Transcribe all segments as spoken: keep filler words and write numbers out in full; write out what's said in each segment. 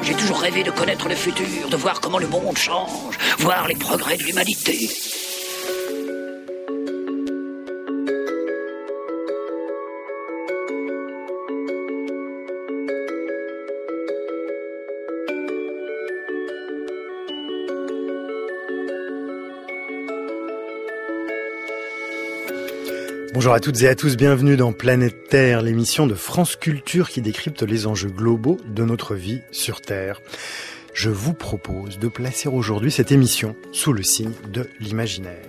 J'ai toujours rêvé de connaître le futur, de voir comment le monde change, voir les progrès de l'humanité. Bonjour à toutes et à tous, bienvenue dans Planète Terre, l'émission de France Culture qui décrypte les enjeux globaux de notre vie sur Terre. Je vous propose de placer aujourd'hui cette émission sous le signe de l'imaginaire.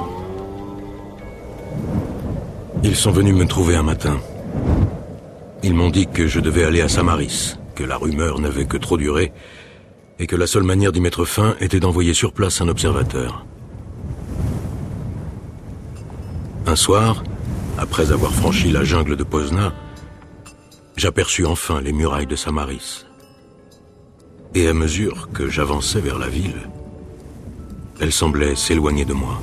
Ils sont venus me trouver un matin. Ils m'ont dit que je devais aller à Samaris, que la rumeur n'avait que trop duré, et que la seule manière d'y mettre fin était d'envoyer sur place un observateur. Un soir, après avoir franchi la jungle de Pozna, j'aperçus enfin les murailles de Samaris. Et à mesure que j'avançais vers la ville, elles semblaient s'éloigner de moi.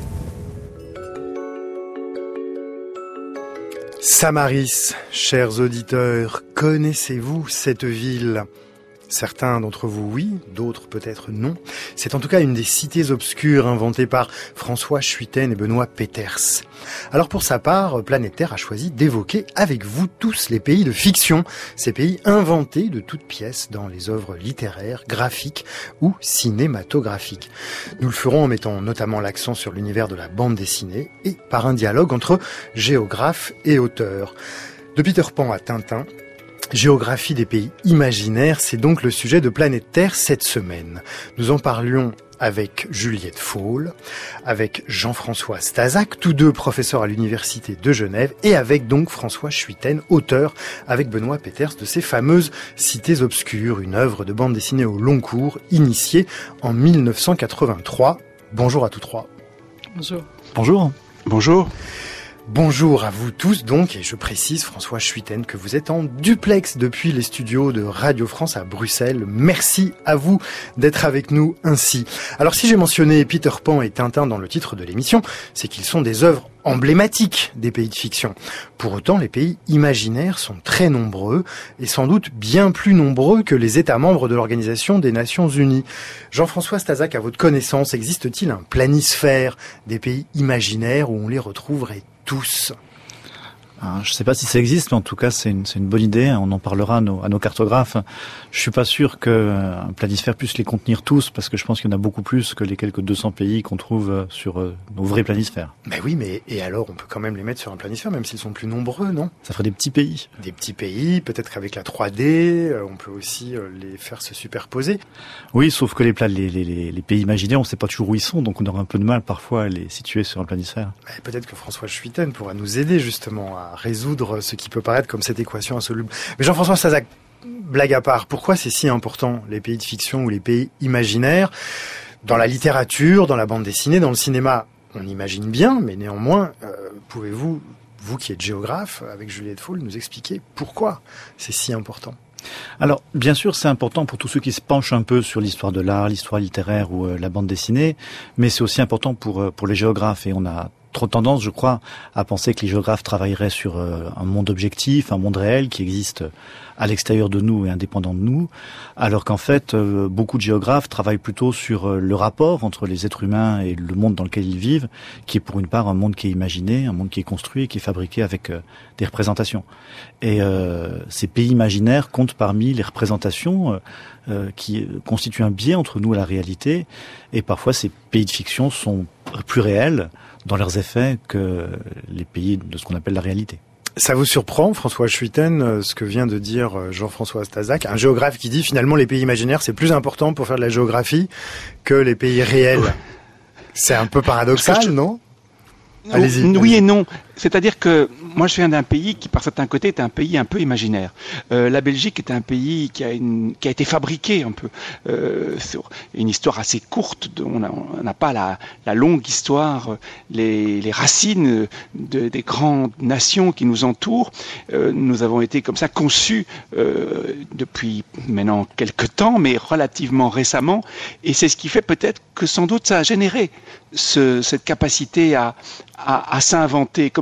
Samaris, chers auditeurs, connaissez-vous cette ville ? Certains d'entre vous, oui, d'autres peut-être non. C'est en tout cas une des cités obscures inventées par François Schuiten et Benoît Peeters. Alors pour sa part, Planète Terre a choisi d'évoquer avec vous tous les pays de fiction, ces pays inventés de toutes pièces dans les œuvres littéraires, graphiques ou cinématographiques. Nous le ferons en mettant notamment l'accent sur l'univers de la bande dessinée et par un dialogue entre géographes et auteurs. De Peter Pan à Tintin, géographie des pays imaginaires, c'est donc le sujet de Planète Terre cette semaine. Nous en parlions avec Juliette Faul, avec Jean-François Stazac, tous deux professeurs à l'Université de Genève, et avec donc François Schuiten, auteur, avec Benoît Peeters, de ces fameuses Cités obscures, une œuvre de bande dessinée au long cours, initiée en mille neuf cent quatre-vingt-trois. Bonjour à tous trois. Bonjour. Bonjour. Bonjour. Bonjour à vous tous donc, et je précise François Schuiten que vous êtes en duplex depuis les studios de Radio France à Bruxelles. Merci à vous d'être avec nous ainsi. Alors si j'ai mentionné Peter Pan et Tintin dans le titre de l'émission, c'est qu'ils sont des œuvres emblématiques des pays de fiction. Pour autant, les pays imaginaires sont très nombreux et sans doute bien plus nombreux que les États membres de l'Organisation des Nations Unies. Jean-François Stazac, à votre connaissance, existe-t-il un planisphère des pays imaginaires où on les retrouverait tous? Je ne sais pas si ça existe, mais en tout cas, c'est une, c'est une bonne idée. On en parlera à nos, à nos cartographes. Je suis pas sûr qu'un planisphère puisse les contenir tous, parce que je pense qu'il y en a beaucoup plus que les quelques deux cents pays qu'on trouve sur nos vrais planisphères. Ben oui, mais et alors, on peut quand même les mettre sur un planisphère, même s'ils sont plus nombreux, non? Ça ferait des petits pays. Des petits pays, peut-être qu'avec la trois D, on peut aussi les faire se superposer. Oui, sauf que les, pla- les, les, les pays imaginaires, on ne sait pas toujours où ils sont, donc on aura un peu de mal parfois à les situer sur un planisphère. Ben, peut-être que François Schuiten pourra nous aider justement à résoudre ce qui peut paraître comme cette équation insoluble. Mais Jean-François Stazac, blague à part, pourquoi c'est si important, les pays de fiction ou les pays imaginaires? Dans la littérature, dans la bande dessinée, dans le cinéma, on imagine bien, mais néanmoins, euh, pouvez-vous, vous qui êtes géographe, avec Juliette Faul, nous expliquer pourquoi c'est si important? Alors, bien sûr, c'est important pour tous ceux qui se penchent un peu sur l'histoire de l'art, l'histoire littéraire ou euh, la bande dessinée, mais c'est aussi important pour, euh, pour les géographes, et on a trop tendance, je crois, à penser que les géographes travailleraient sur euh, un monde objectif, un monde réel qui existe à l'extérieur de nous et indépendant de nous, alors qu'en fait, euh, beaucoup de géographes travaillent plutôt sur euh, le rapport entre les êtres humains et le monde dans lequel ils vivent, qui est pour une part un monde qui est imaginé, un monde qui est construit, qui est fabriqué avec euh, des représentations. Et euh, ces pays imaginaires comptent parmi les représentations euh, euh, qui constituent un biais entre nous et la réalité, et parfois ces pays de fiction sont plus réels dans leurs effets que les pays de ce qu'on appelle la réalité. Ça vous surprend, François Schuiten, ce que vient de dire Jean-François Stazac, un géographe qui dit finalement les pays imaginaires c'est plus important pour faire de la géographie que les pays réels. C'est un peu paradoxal, je... non? Allez-y. Oui allez-y. Et non. C'est-à-dire que moi je viens d'un pays qui par certains côtés est un pays un peu imaginaire. Euh, la Belgique est un pays qui a, une, qui a été fabriqué un peu euh, sur une histoire assez courte. De, on n'a pas la, la longue histoire, les, les racines de, des grandes nations qui nous entourent. Euh, nous avons été comme ça conçus euh, depuis maintenant quelques temps, mais relativement récemment. Et c'est ce qui fait peut-être que sans doute ça a généré ce, cette capacité à, à, à s'inventer. Comme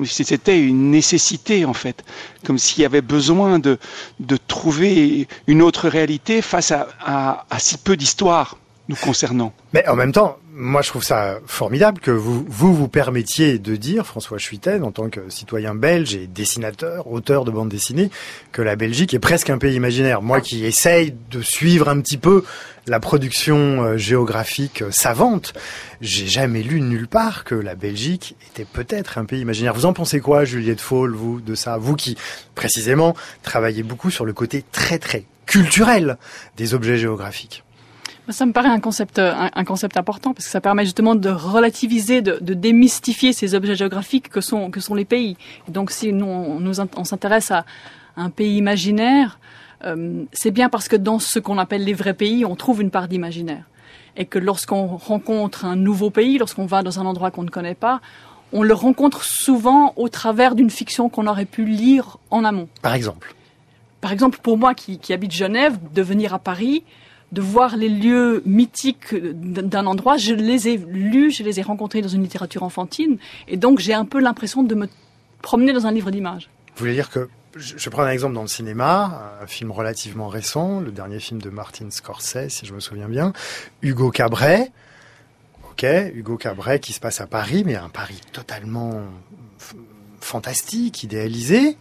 comme si c'était une nécessité en fait, comme s'il y avait besoin de, de trouver une autre réalité face à, à, à si peu d'histoire nous concernant. Mais en même temps, moi je trouve ça formidable que vous vous, vous permettiez de dire, François Schuiten, en tant que citoyen belge et dessinateur, auteur de bande dessinée, que la Belgique est presque un pays imaginaire. Moi qui essaye de suivre un petit peu la production géographique savante, j'ai jamais lu nulle part que la Belgique était peut-être un pays imaginaire. Vous en pensez quoi, Juliette Faul, vous, de ça? Vous qui, précisément, travaillez beaucoup sur le côté très très culturel des objets géographiques. Ça me paraît un concept, un, un concept important parce que ça permet justement de relativiser, de, de démystifier ces objets géographiques que sont, que sont les pays. Et donc si nous, on, nous, on s'intéresse à un pays imaginaire, euh, c'est bien parce que dans ce qu'on appelle les vrais pays, on trouve une part d'imaginaire. Et que lorsqu'on rencontre un nouveau pays, lorsqu'on va dans un endroit qu'on ne connaît pas, on le rencontre souvent au travers d'une fiction qu'on aurait pu lire en amont. Par exemple? Par exemple, pour moi qui, qui habite Genève, de venir à Paris, de voir les lieux mythiques d'un endroit, je les ai lus, je les ai rencontrés dans une littérature enfantine, et donc j'ai un peu l'impression de me promener dans un livre d'images. Vous voulez dire que, je prends un exemple dans le cinéma, un film relativement récent, le dernier film de Martin Scorsese, si je me souviens bien, Hugo Cabret. Ok, Hugo Cabret qui se passe à Paris, mais un Paris totalement f- fantastique, idéalisé.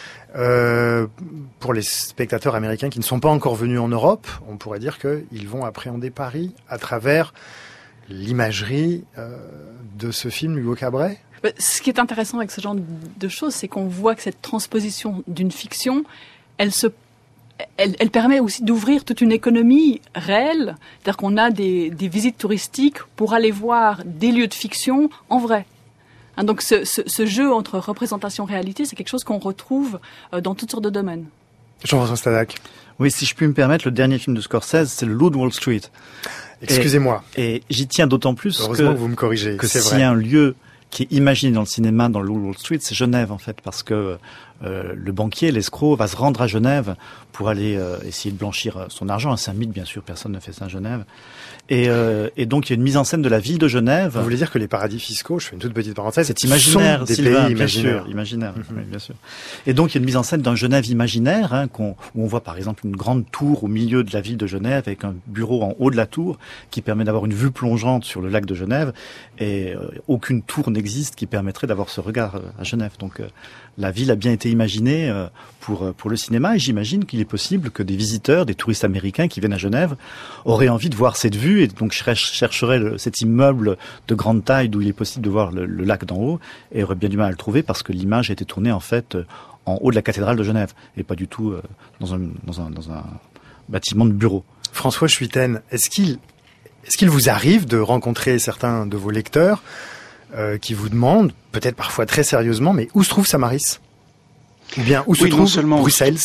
Euh, pour les spectateurs américains qui ne sont pas encore venus en Europe, on pourrait dire qu'ils vont appréhender Paris à travers l'imagerie euh, de ce film Hugo Cabret. Ce qui est intéressant avec ce genre de choses, c'est qu'on voit que cette transposition d'une fiction, elle se Elle, elle permet aussi d'ouvrir toute une économie réelle, c'est-à-dire qu'on a des, des visites touristiques pour aller voir des lieux de fiction en vrai. Hein, donc ce, ce, ce jeu entre représentation et réalité, c'est quelque chose qu'on retrouve euh, dans toutes sortes de domaines. Jean-François Stadak. Oui, si je puis me permettre, le dernier film de Scorsese, c'est le Loup de Wall Street. Excusez-moi. Et, et j'y tiens d'autant plus Heureusement que, que vous me corrigez, que c'est s'il vrai. y a un lieu qui est imaginé dans le cinéma, dans le Loup de Wall Street, c'est Genève en fait, parce que euh, le banquier, l'escroc, va se rendre à Genève pour aller euh, essayer de blanchir son argent. C'est un mythe, bien sûr, personne ne fait ça à Genève. Et, euh, et donc, il y a une mise en scène de la ville de Genève. Vous voulez dire que les paradis fiscaux, je fais une toute petite parenthèse, c'est imaginaire, sont des Sylvain, pays bien imaginaires. sûr, imaginaire, Mm-hmm. oui, bien sûr. Et donc, il y a une mise en scène d'un Genève imaginaire, hein, qu'on, où on voit par exemple une grande tour au milieu de la ville de Genève, avec un bureau en haut de la tour, qui permet d'avoir une vue plongeante sur le lac de Genève, et euh, aucune tour n'existe qui permettrait d'avoir ce regard euh, à Genève. Donc, euh, la ville a bien été imaginée euh, pour pour le cinéma, et j'imagine qu'il est possible que des visiteurs, des touristes américains qui viennent à Genève, auraient envie de voir cette vue, et donc chercheraient le, cet immeuble de grande taille d'où il est possible de voir le, le lac d'en haut, et auraient bien du mal à le trouver parce que l'image a été tournée en fait en haut de la cathédrale de Genève, et pas du tout euh, dans un dans un dans un bâtiment de bureau. François Schuiten, est-ce qu'il est-ce qu'il vous arrive de rencontrer certains de vos lecteurs euh, qui vous demandent, peut-être parfois très sérieusement, mais où se trouve Samaris? Ou bien où se oui, trouve seulement Bruxelles?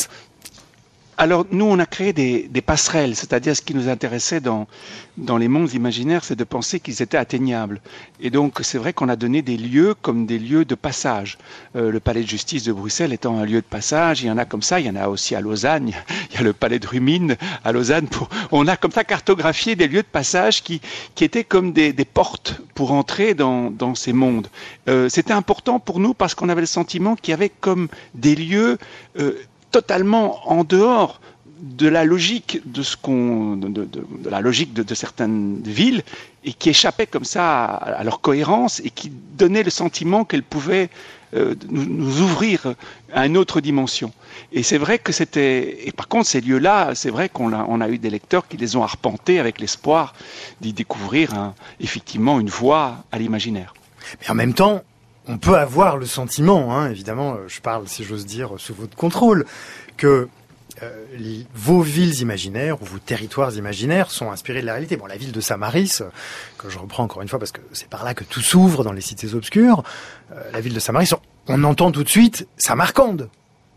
Alors, nous, on a créé des, des passerelles, c'est-à-dire ce qui nous intéressait dans, dans les mondes imaginaires, c'est de penser qu'ils étaient atteignables. Et donc, c'est vrai qu'on a donné des lieux comme des lieux de passage. Euh, le palais de justice de Bruxelles étant un lieu de passage, il y en a comme ça, il y en a aussi à Lausanne, il y a le palais de Rumine à Lausanne. Pour, on a comme ça cartographié des lieux de passage qui, qui étaient comme des, des portes pour entrer dans, dans ces mondes. Euh, c'était important pour nous parce qu'on avait le sentiment qu'il y avait comme des lieux... Euh, totalement en dehors de la logique de ce qu'on, de, de, de la logique de, de certaines villes, et qui échappaient comme ça à, à leur cohérence et qui donnaient le sentiment qu'elles pouvaient euh, nous, nous ouvrir à une autre dimension. Et c'est vrai que c'était, et par contre ces lieux-là, c'est vrai qu'on a, on a eu des lecteurs qui les ont arpentés avec l'espoir d'y découvrir un, effectivement une voie à l'imaginaire. Mais en même temps, on peut avoir le sentiment, hein, évidemment, je parle, si j'ose dire, sous votre contrôle, que euh, les, vos villes imaginaires ou vos territoires imaginaires sont inspirés de la réalité. Bon, la ville de Samaris, que je reprends encore une fois parce que c'est par là que tout s'ouvre dans les cités obscures, euh, la ville de Samaris, on, on entend tout de suite Samarcande.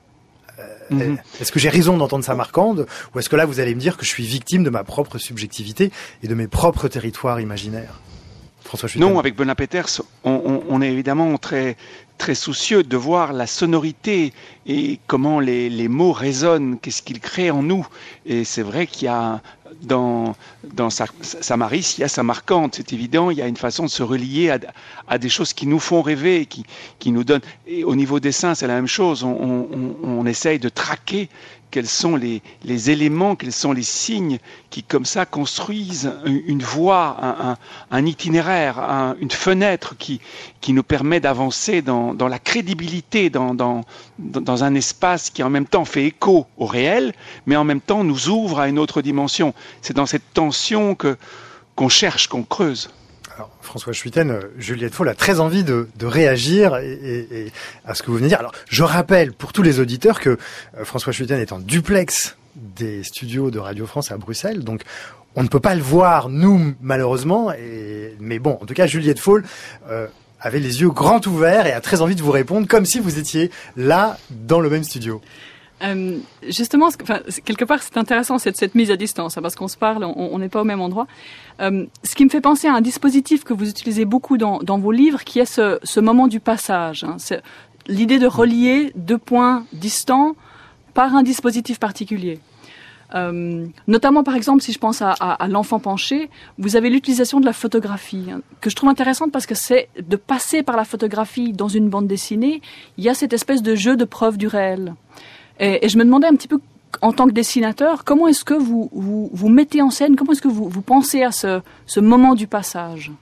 Euh, mm-hmm. Est-ce que j'ai raison d'entendre Samarcande, ou est-ce que là vous allez me dire que je suis victime de ma propre subjectivité et de mes propres territoires imaginaires? Non, avec Benoît Peeters, on, on, on est évidemment très, très soucieux de voir la sonorité et comment les, les mots résonnent, qu'est-ce qu'ils créent en nous. Et c'est vrai qu'il y a dans, dans Samaris, il y a Samarcande, c'est évident, il y a une façon de se relier à, à des choses qui nous font rêver, qui, qui nous donnent... Et au niveau dessin, c'est la même chose, on, on, on essaye de traquer quels sont les, les éléments, quels sont les signes qui, comme ça, construisent une voie, un, un, un itinéraire, un, une fenêtre qui, qui nous permet d'avancer dans, dans la crédibilité, dans, dans, dans un espace qui, en même temps, fait écho au réel, mais en même temps nous ouvre à une autre dimension. C'est dans cette tension que, qu'on cherche, qu'on creuse. Alors, François Schuiten, Juliette Faulx a très envie de, de réagir et, et, et à ce que vous venez de dire. Alors, je rappelle pour tous les auditeurs que euh, François Schuiten est en duplex des studios de Radio France à Bruxelles, donc on ne peut pas le voir, nous, malheureusement. Et, mais bon, en tout cas, Juliette Faulx euh, avait les yeux grands ouverts et a très envie de vous répondre comme si vous étiez là, dans le même studio. Euh, justement, enfin, quelque part, c'est intéressant cette, cette mise à distance, hein, parce qu'on se parle, on n'est pas au même endroit. Euh, ce qui me fait penser à un dispositif que vous utilisez beaucoup dans, dans vos livres, qui est ce, ce moment du passage. Hein. C'est l'idée de relier deux points distants par un dispositif particulier. Euh, notamment, par exemple, si je pense à, à, à l'enfant penché, vous avez l'utilisation de la photographie, hein, que je trouve intéressante parce que c'est de passer par la photographie dans une bande dessinée. Il y a cette espèce de jeu de preuve du réel. Et, et je me demandais un petit peu, en tant que dessinateur, comment est-ce que vous, vous, vous mettez en scène, comment est-ce que vous, vous pensez à ce, ce moment du passage?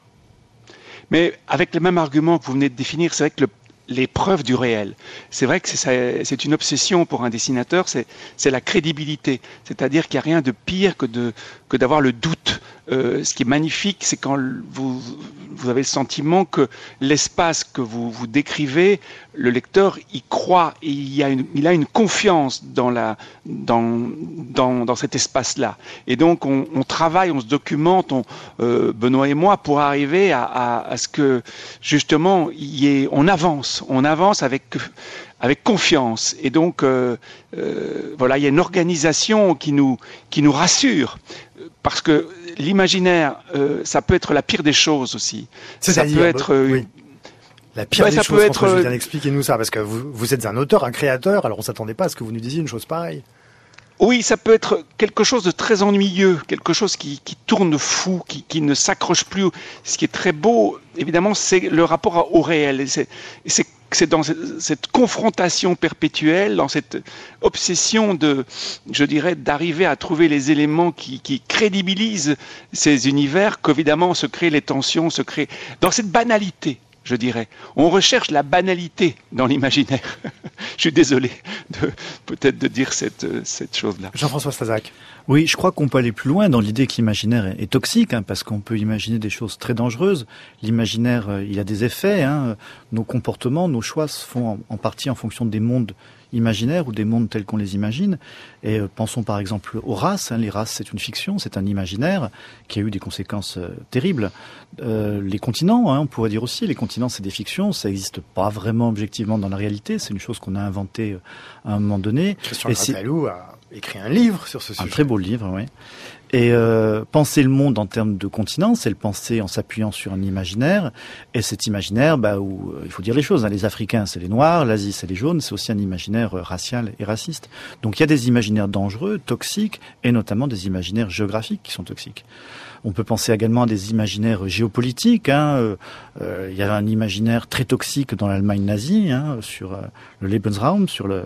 Mais avec le même argument que vous venez de définir, c'est vrai que le, les preuves du réel, c'est vrai que c'est, c'est une obsession pour un dessinateur, c'est, c'est la crédibilité. C'est-à-dire qu'il n'y a rien de pire que, de, que d'avoir le doute. Euh, ce qui est magnifique, c'est quand vous, vous avez le sentiment que l'espace que vous, vous décrivez, le lecteur y croit et il, y a une, il a une confiance dans, la, dans, dans, dans cet espace-là. Et donc on, on travaille, on se documente, on, euh, Benoît et moi, pour arriver à, à, à ce que justement y ait, on avance, on avance avec... avec confiance. Et donc, euh, euh, voilà, il y a une organisation qui nous, qui nous rassure. Parce que l'imaginaire, euh, ça peut être la pire des choses aussi. C'est-à-dire, ça peut être... Euh, oui. La pire ouais, des ça choses, peut être... François Schuiten, expliquez-nous ça, parce que vous, vous êtes un auteur, un créateur, alors on s'attendait pas à ce que vous nous disiez une chose pareille. Oui, ça peut être quelque chose de très ennuyeux, quelque chose qui, qui tourne fou, qui, qui ne s'accroche plus. Ce qui est très beau, évidemment, c'est le rapport au réel. Et c'est, et c'est, c'est dans cette, cette confrontation perpétuelle, dans cette obsession de, je dirais, d'arriver à trouver les éléments qui, qui crédibilisent ces univers, qu'évidemment se créent les tensions, se créent dans cette banalité. Je dirais. On recherche la banalité dans l'imaginaire. Je suis désolé de, peut-être de dire cette, cette chose-là. Jean-François Stasac. Oui, je crois qu'on peut aller plus loin dans l'idée que l'imaginaire est, est toxique, hein, parce qu'on peut imaginer des choses très dangereuses. L'imaginaire, euh, il a des effets. Hein. Nos comportements, nos choix se font en, en partie en fonction des mondes imaginaires ou des mondes tels qu'on les imagine. Et euh, pensons par exemple aux races. Hein. Les races, c'est une fiction, c'est un imaginaire qui a eu des conséquences euh, terribles. Euh, les continents, hein, on pourrait dire aussi, les continents, c'est des fictions. Ça n'existe pas vraiment objectivement dans la réalité. C'est une chose qu'on a inventée euh, à un moment donné. Christian Grattalou a écrit un livre sur ce sujet. Un très beau livre, oui. Et euh, penser le monde en termes de continent, c'est le penser en s'appuyant sur un imaginaire. Et cet imaginaire, bah, où euh, il faut dire les choses. Hein, les Africains, c'est les Noirs, l'Asie, c'est les Jaunes. C'est aussi un imaginaire euh, racial et raciste. Donc il y a des imaginaires dangereux, toxiques, et notamment des imaginaires géographiques qui sont toxiques. On peut penser également à des imaginaires géopolitiques. Hein. Euh, euh, il y a un imaginaire très toxique dans l'Allemagne nazie, hein, sur euh, le Lebensraum, sur le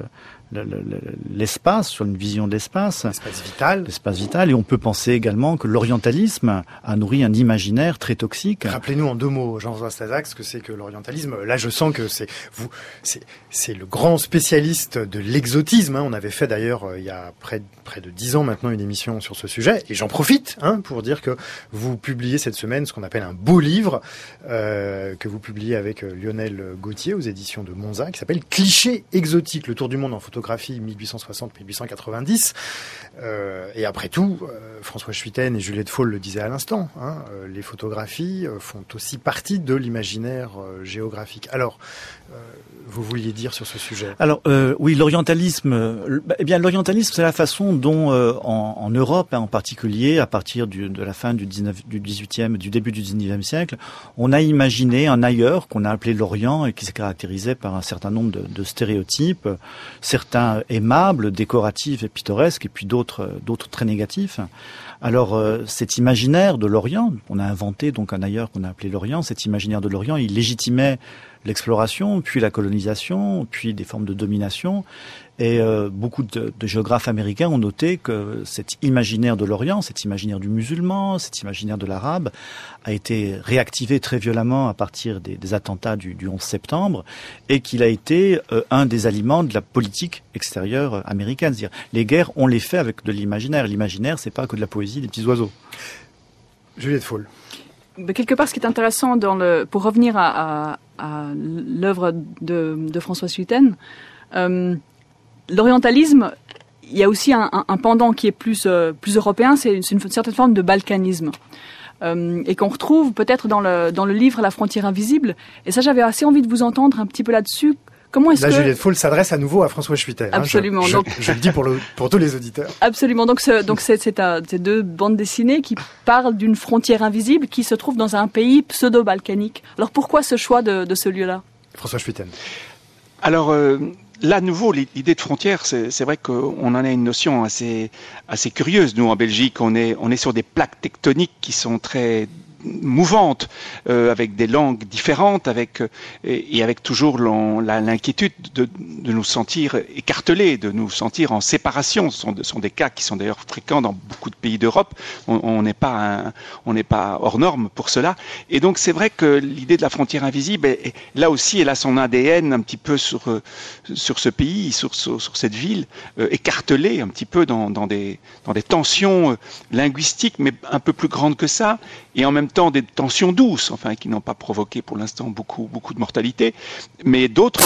l'espace, sur une vision de l'espace. L'espace vital. L'espace vital. Et on peut penser également que l'orientalisme a nourri un imaginaire très toxique. Rappelez-nous en deux mots, Jean-François Stasac, ce que c'est que l'orientalisme. Là, je sens que c'est vous, c'est, c'est le grand spécialiste de l'exotisme. Hein. On avait fait d'ailleurs, euh, il y a près, près de dix ans maintenant, une émission sur ce sujet. Et j'en profite hein, pour dire que vous publiez cette semaine ce qu'on appelle un beau livre, euh, que vous publiez avec Lionel Gauthier aux éditions de Monza, qui s'appelle Clichés exotiques, le tour du monde en photographie photographie mille huit cent soixante à mille huit cent quatre-vingt-dix. Euh, et après tout, euh, François Schuiten et Juliette Faule le disaient à l'instant, hein, euh, les photographies euh, font aussi partie de l'imaginaire euh, géographique. Alors, euh, vous vouliez dire sur ce sujet? Alors euh, oui, l'orientalisme. Euh, eh bien, l'orientalisme, c'est la façon dont, euh, en, en Europe, hein, en particulier, à partir du, de la fin du, dix-neuvième, du dix-huitième, du début du dix-neuvième siècle, on a imaginé un ailleurs qu'on a appelé l'Orient et qui se caractérisait par un certain nombre de, de stéréotypes, certains aimables, décoratifs et pittoresques, et puis d'autres, d'autres très négatifs. Alors, euh, cet imaginaire de l'Orient, on a inventé donc un ailleurs qu'on a appelé l'Orient. Cet imaginaire de l'Orient, il légitimait l'exploration, puis la colonisation, puis des formes de domination. Et euh, beaucoup de, de géographes américains ont noté que cet imaginaire de l'Orient, cet imaginaire du musulman, cet imaginaire de l'arabe, a été réactivé très violemment à partir des, des attentats du, du onze septembre, et qu'il a été euh, un des aliments de la politique extérieure américaine. C'est-à-dire, les guerres, on les fait avec de l'imaginaire. L'imaginaire, c'est pas que de la poésie des petits oiseaux. Juliette Faule. Quelque part, ce qui est intéressant dans le, pour revenir à, à, à l'œuvre de, de François Schuiten, euh, l'orientalisme, il y a aussi un, un, un pendant qui est plus, euh, plus européen, c'est une, une certaine forme de balkanisme. Euh, et qu'on retrouve peut-être dans le, dans le livre La frontière invisible. Et ça, j'avais assez envie de vous entendre un petit peu là-dessus. Comment est-ce Là, que... Juliette Faule s'adresse à nouveau à François Schuiten. Absolument. Hein, je, donc... je, je le dis pour, le, pour tous les auditeurs. Absolument. Donc, ce, donc c'est, c'est un, ces deux bandes dessinées qui parlent d'une frontière invisible qui se trouve dans un pays pseudo-balkanique. Alors, pourquoi ce choix de, de ce lieu-là? François Schuiten. Alors, euh, là, à nouveau, l'idée de frontière, c'est, c'est vrai qu'on en a une notion assez, assez curieuse. Nous, en Belgique, on est, on est sur des plaques tectoniques qui sont très mouvante, euh, avec des langues différentes, avec euh, et, et avec toujours la, l'inquiétude de, de nous sentir écartelés, de nous sentir en séparation. Ce sont, ce sont des cas qui sont d'ailleurs fréquents dans beaucoup de pays d'Europe. On n'est pas un, on n'est pas hors norme pour cela. Et donc c'est vrai que l'idée de la frontière invisible, est, est, là aussi, elle a son A D N un petit peu sur euh, sur ce pays, sur, sur, sur cette ville, euh, écartelée un petit peu dans, dans des dans des tensions euh, linguistiques, mais un peu plus grandes que ça, et en même temps des tensions douces, enfin, qui n'ont pas provoqué pour l'instant beaucoup, beaucoup de mortalité, mais d'autres...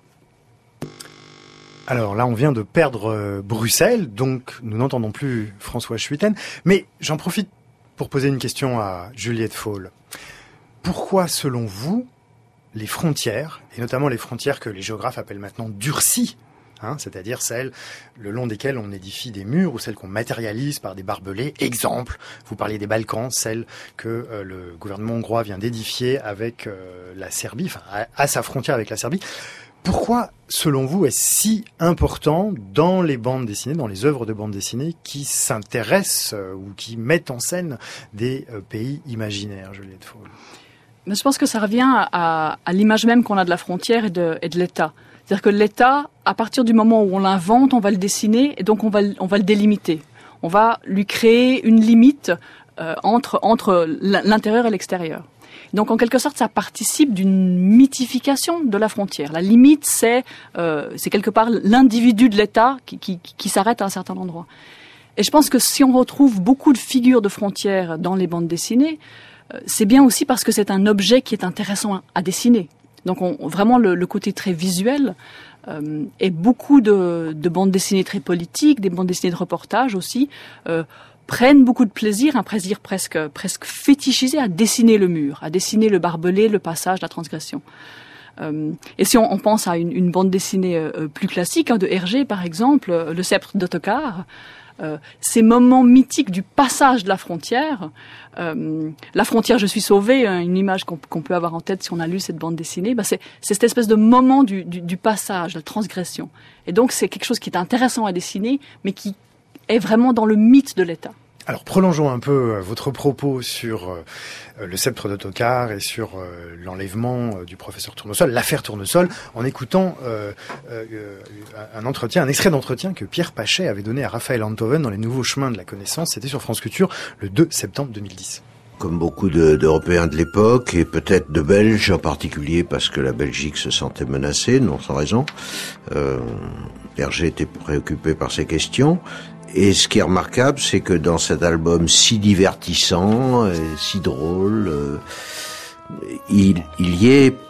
Alors là, on vient de perdre euh, Bruxelles, donc nous n'entendons plus François Schuiten, mais j'en profite pour poser une question à Juliette Faule. Pourquoi, selon vous, les frontières, et notamment les frontières que les géographes appellent maintenant durcies, Hein, c'est-à-dire celles le long desquelles on édifie des murs ou celles qu'on matérialise par des barbelés. Exemple, vous parliez des Balkans, celles que euh, le gouvernement hongrois vient d'édifier avec euh, la Serbie, enfin à, à sa frontière avec la Serbie. Pourquoi, selon vous, est-ce si important dans les bandes dessinées, dans les œuvres de bandes dessinées qui s'intéressent euh, ou qui mettent en scène des euh, pays imaginaires, Juliette Faule? Mais je pense que ça revient à, à l'image même qu'on a de la frontière et de, et de l'État. C'est-à-dire que l'État, à partir du moment où on l'invente, on va le dessiner et donc on va, on va le délimiter. On va lui créer une limite euh, entre, entre l'intérieur et l'extérieur. Donc en quelque sorte, ça participe d'une mythification de la frontière. La limite, c'est, euh, c'est quelque part l'individu de l'État qui, qui, qui s'arrête à un certain endroit. Et je pense que si on retrouve beaucoup de figures de frontières dans les bandes dessinées, euh, c'est bien aussi parce que c'est un objet qui est intéressant à, à dessiner. Donc on, vraiment le, le côté très visuel euh, et beaucoup de, de bandes dessinées très politiques, des bandes dessinées de reportage aussi, euh, prennent beaucoup de plaisir, un plaisir presque, presque fétichisé à dessiner le mur, à dessiner le barbelé, le passage, la transgression. Euh, et si on, on pense à une, une bande dessinée euh, plus classique, hein, de Hergé par exemple, euh, Le sceptre d'Ottokar, Euh, ces moments mythiques du passage de la frontière, euh, la frontière je suis sauvé, hein, une image qu'on, qu'on peut avoir en tête si on a lu cette bande dessinée, bah c'est, c'est cette espèce de moment du, du, du passage, de la transgression. Et donc c'est quelque chose qui est intéressant à dessiner, mais qui est vraiment dans le mythe de l'État. Alors prolongeons un peu votre propos sur euh, le sceptre d'Ottokar et sur euh, l'enlèvement euh, du professeur Tournesol, l'affaire Tournesol, en écoutant euh, euh, un entretien, un extrait d'entretien que Pierre Pachet avait donné à Raphaël Enthoven dans Les Nouveaux Chemins de la Connaissance. C'était sur France Culture le deux septembre deux mille dix. Comme beaucoup de, d'Européens de l'époque, et peut-être de Belges en particulier, parce que la Belgique se sentait menacée, non sans raison, euh, Hergé était préoccupé par ces questions. Et ce qui est remarquable, c'est que dans cet album si divertissant, et si drôle, euh, il, il y ait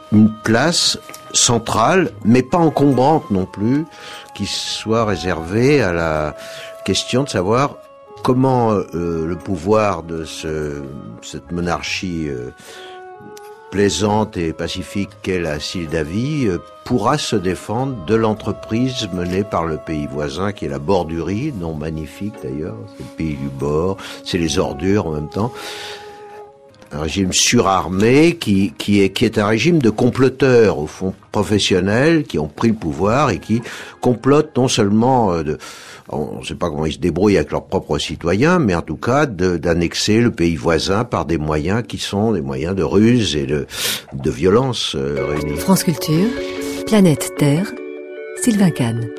une place centrale, mais pas encombrante non plus, qui soit réservée à la question de savoir comment euh, le pouvoir de ce, cette monarchie euh, plaisante et pacifique qu'est la Moldavie euh, pourra se défendre de l'entreprise menée par le pays voisin qui est la Bordurie, nom magnifique d'ailleurs, c'est le pays du bord, c'est les ordures en même temps. Un régime surarmé qui, qui, est, qui est un régime de comploteurs, au fond, professionnels, qui ont pris le pouvoir et qui complotent non seulement, euh, de, on ne sait pas comment ils se débrouillent avec leurs propres citoyens, mais en tout cas de, d'annexer le pays voisin par des moyens qui sont des moyens de ruse et de, de violence euh, réunis. France Culture, Planète Terre, Sylvain Kahn.